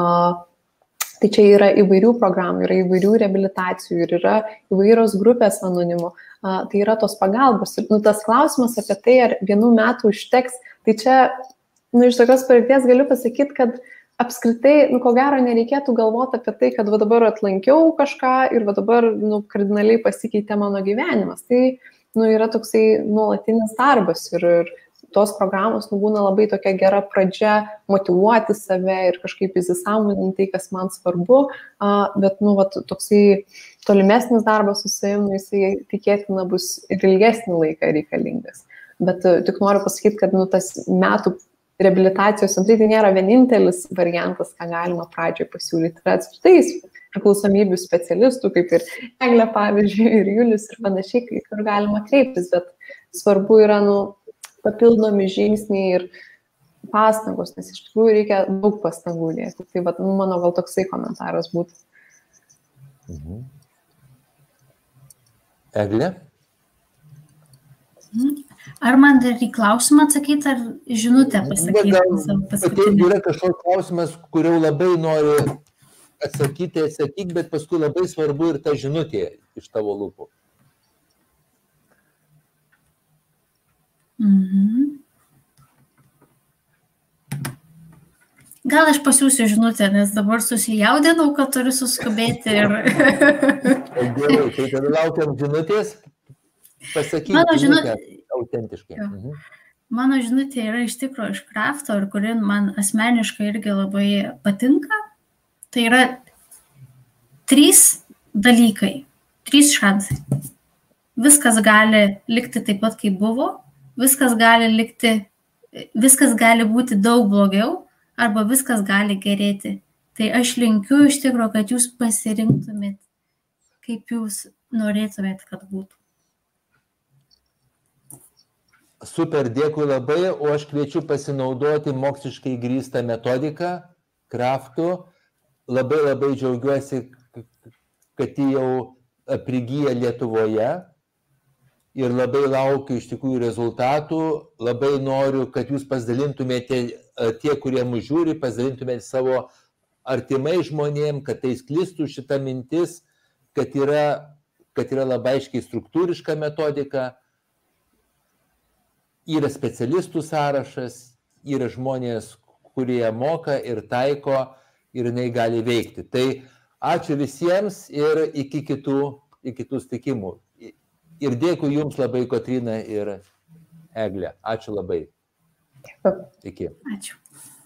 Tai čia yra įvairių programų, yra įvairių reabilitacijų ir yra įvairios grupės anonimų. Tai yra tos pagalbos. Ir tas klausimas apie tai, ar 1 metų užteks, tai čia iš tokios patirties galiu pasakyti, kad apskritai, ko gero, nereikėtų galvoti apie tai, kad dabar atlankiau kažką ir dabar kardinaliai pasikeitė mano gyvenimas. Tai yra toksai nuolatinis darbas ir tos programos būna labai tokia gera pradžia motyvuoti save ir kažkaip įsisąmoninti tai, kas man svarbu, bet toksai tolimesnis darbas su savimi, jisai tikėtina bus ir ilgesnį laiką reikalingas. Bet tik noriu pasakyti, kad tas metų reabilitacijos centrai tai nėra vienintelis variantas, ką galima pradžioje pasiūlyti. Yra apskritai priklausomybių specialistų, kaip ir Eglė, pavyzdžiui, ir Julius ir panašiai, kur galima kreiptis, bet svarbu yra papildomi žingsniai ir pastangos, nes iš tikrųjų reikia daug pastangų dėti. Tai mano gal toksai komentaras būtų. Eglė? Ar man dar į klausimą atsakyti, ar žinutę pasakyti? Jeigu yra kažkoks klausimas, kurio labai nori atsakyti, bet paskui labai svarbu ir ta žinutė iš tavo lūpų. Gal aš pasiūsiu žinutę, nes dabar susijaudinau, kad turiu suskubėti ir... Gerai, tai tada laukiam žinutės, pasakyti žinutę autentiškai. Mano žinutė yra iš tikrųjų iš Krafto, ir kuri man asmeniškai irgi labai patinka. Tai yra 3 dalykai, 3 šansai. Viskas gali likti taip pat, kaip buvo, viskas gali būti daug blogiau, arba viskas gali gerėti. Tai aš linkiu iš tikrųjų, kad jūs pasirinktumėt, kaip jūs norėtumėt, kad būtų. Super, dėkui labai, o aš kviečiu pasinaudoti moksliškai grįstą metodiką Kraftų. Labai džiaugiuosi, kad jį jau prigyja Lietuvoje ir labai laukiu iš tikrųjų rezultatų. Labai noriu, kad jūs pasidalintumėte, tie, kurie mus žiūri, pasidalintumėte savo artimai žmonėm, kad tai sklistų šita mintis, kad yra labai aiškiai struktūriška metodika. Yra specialistų sąrašas, yra žmonės, kurie moka ir taiko ir jinai gali veikti. Tai ačiū visiems ir iki kitų susitikimų. Ir dėkui jums labai, Kotryna ir Eglė. Ačiū labai. Iki. Ačiū.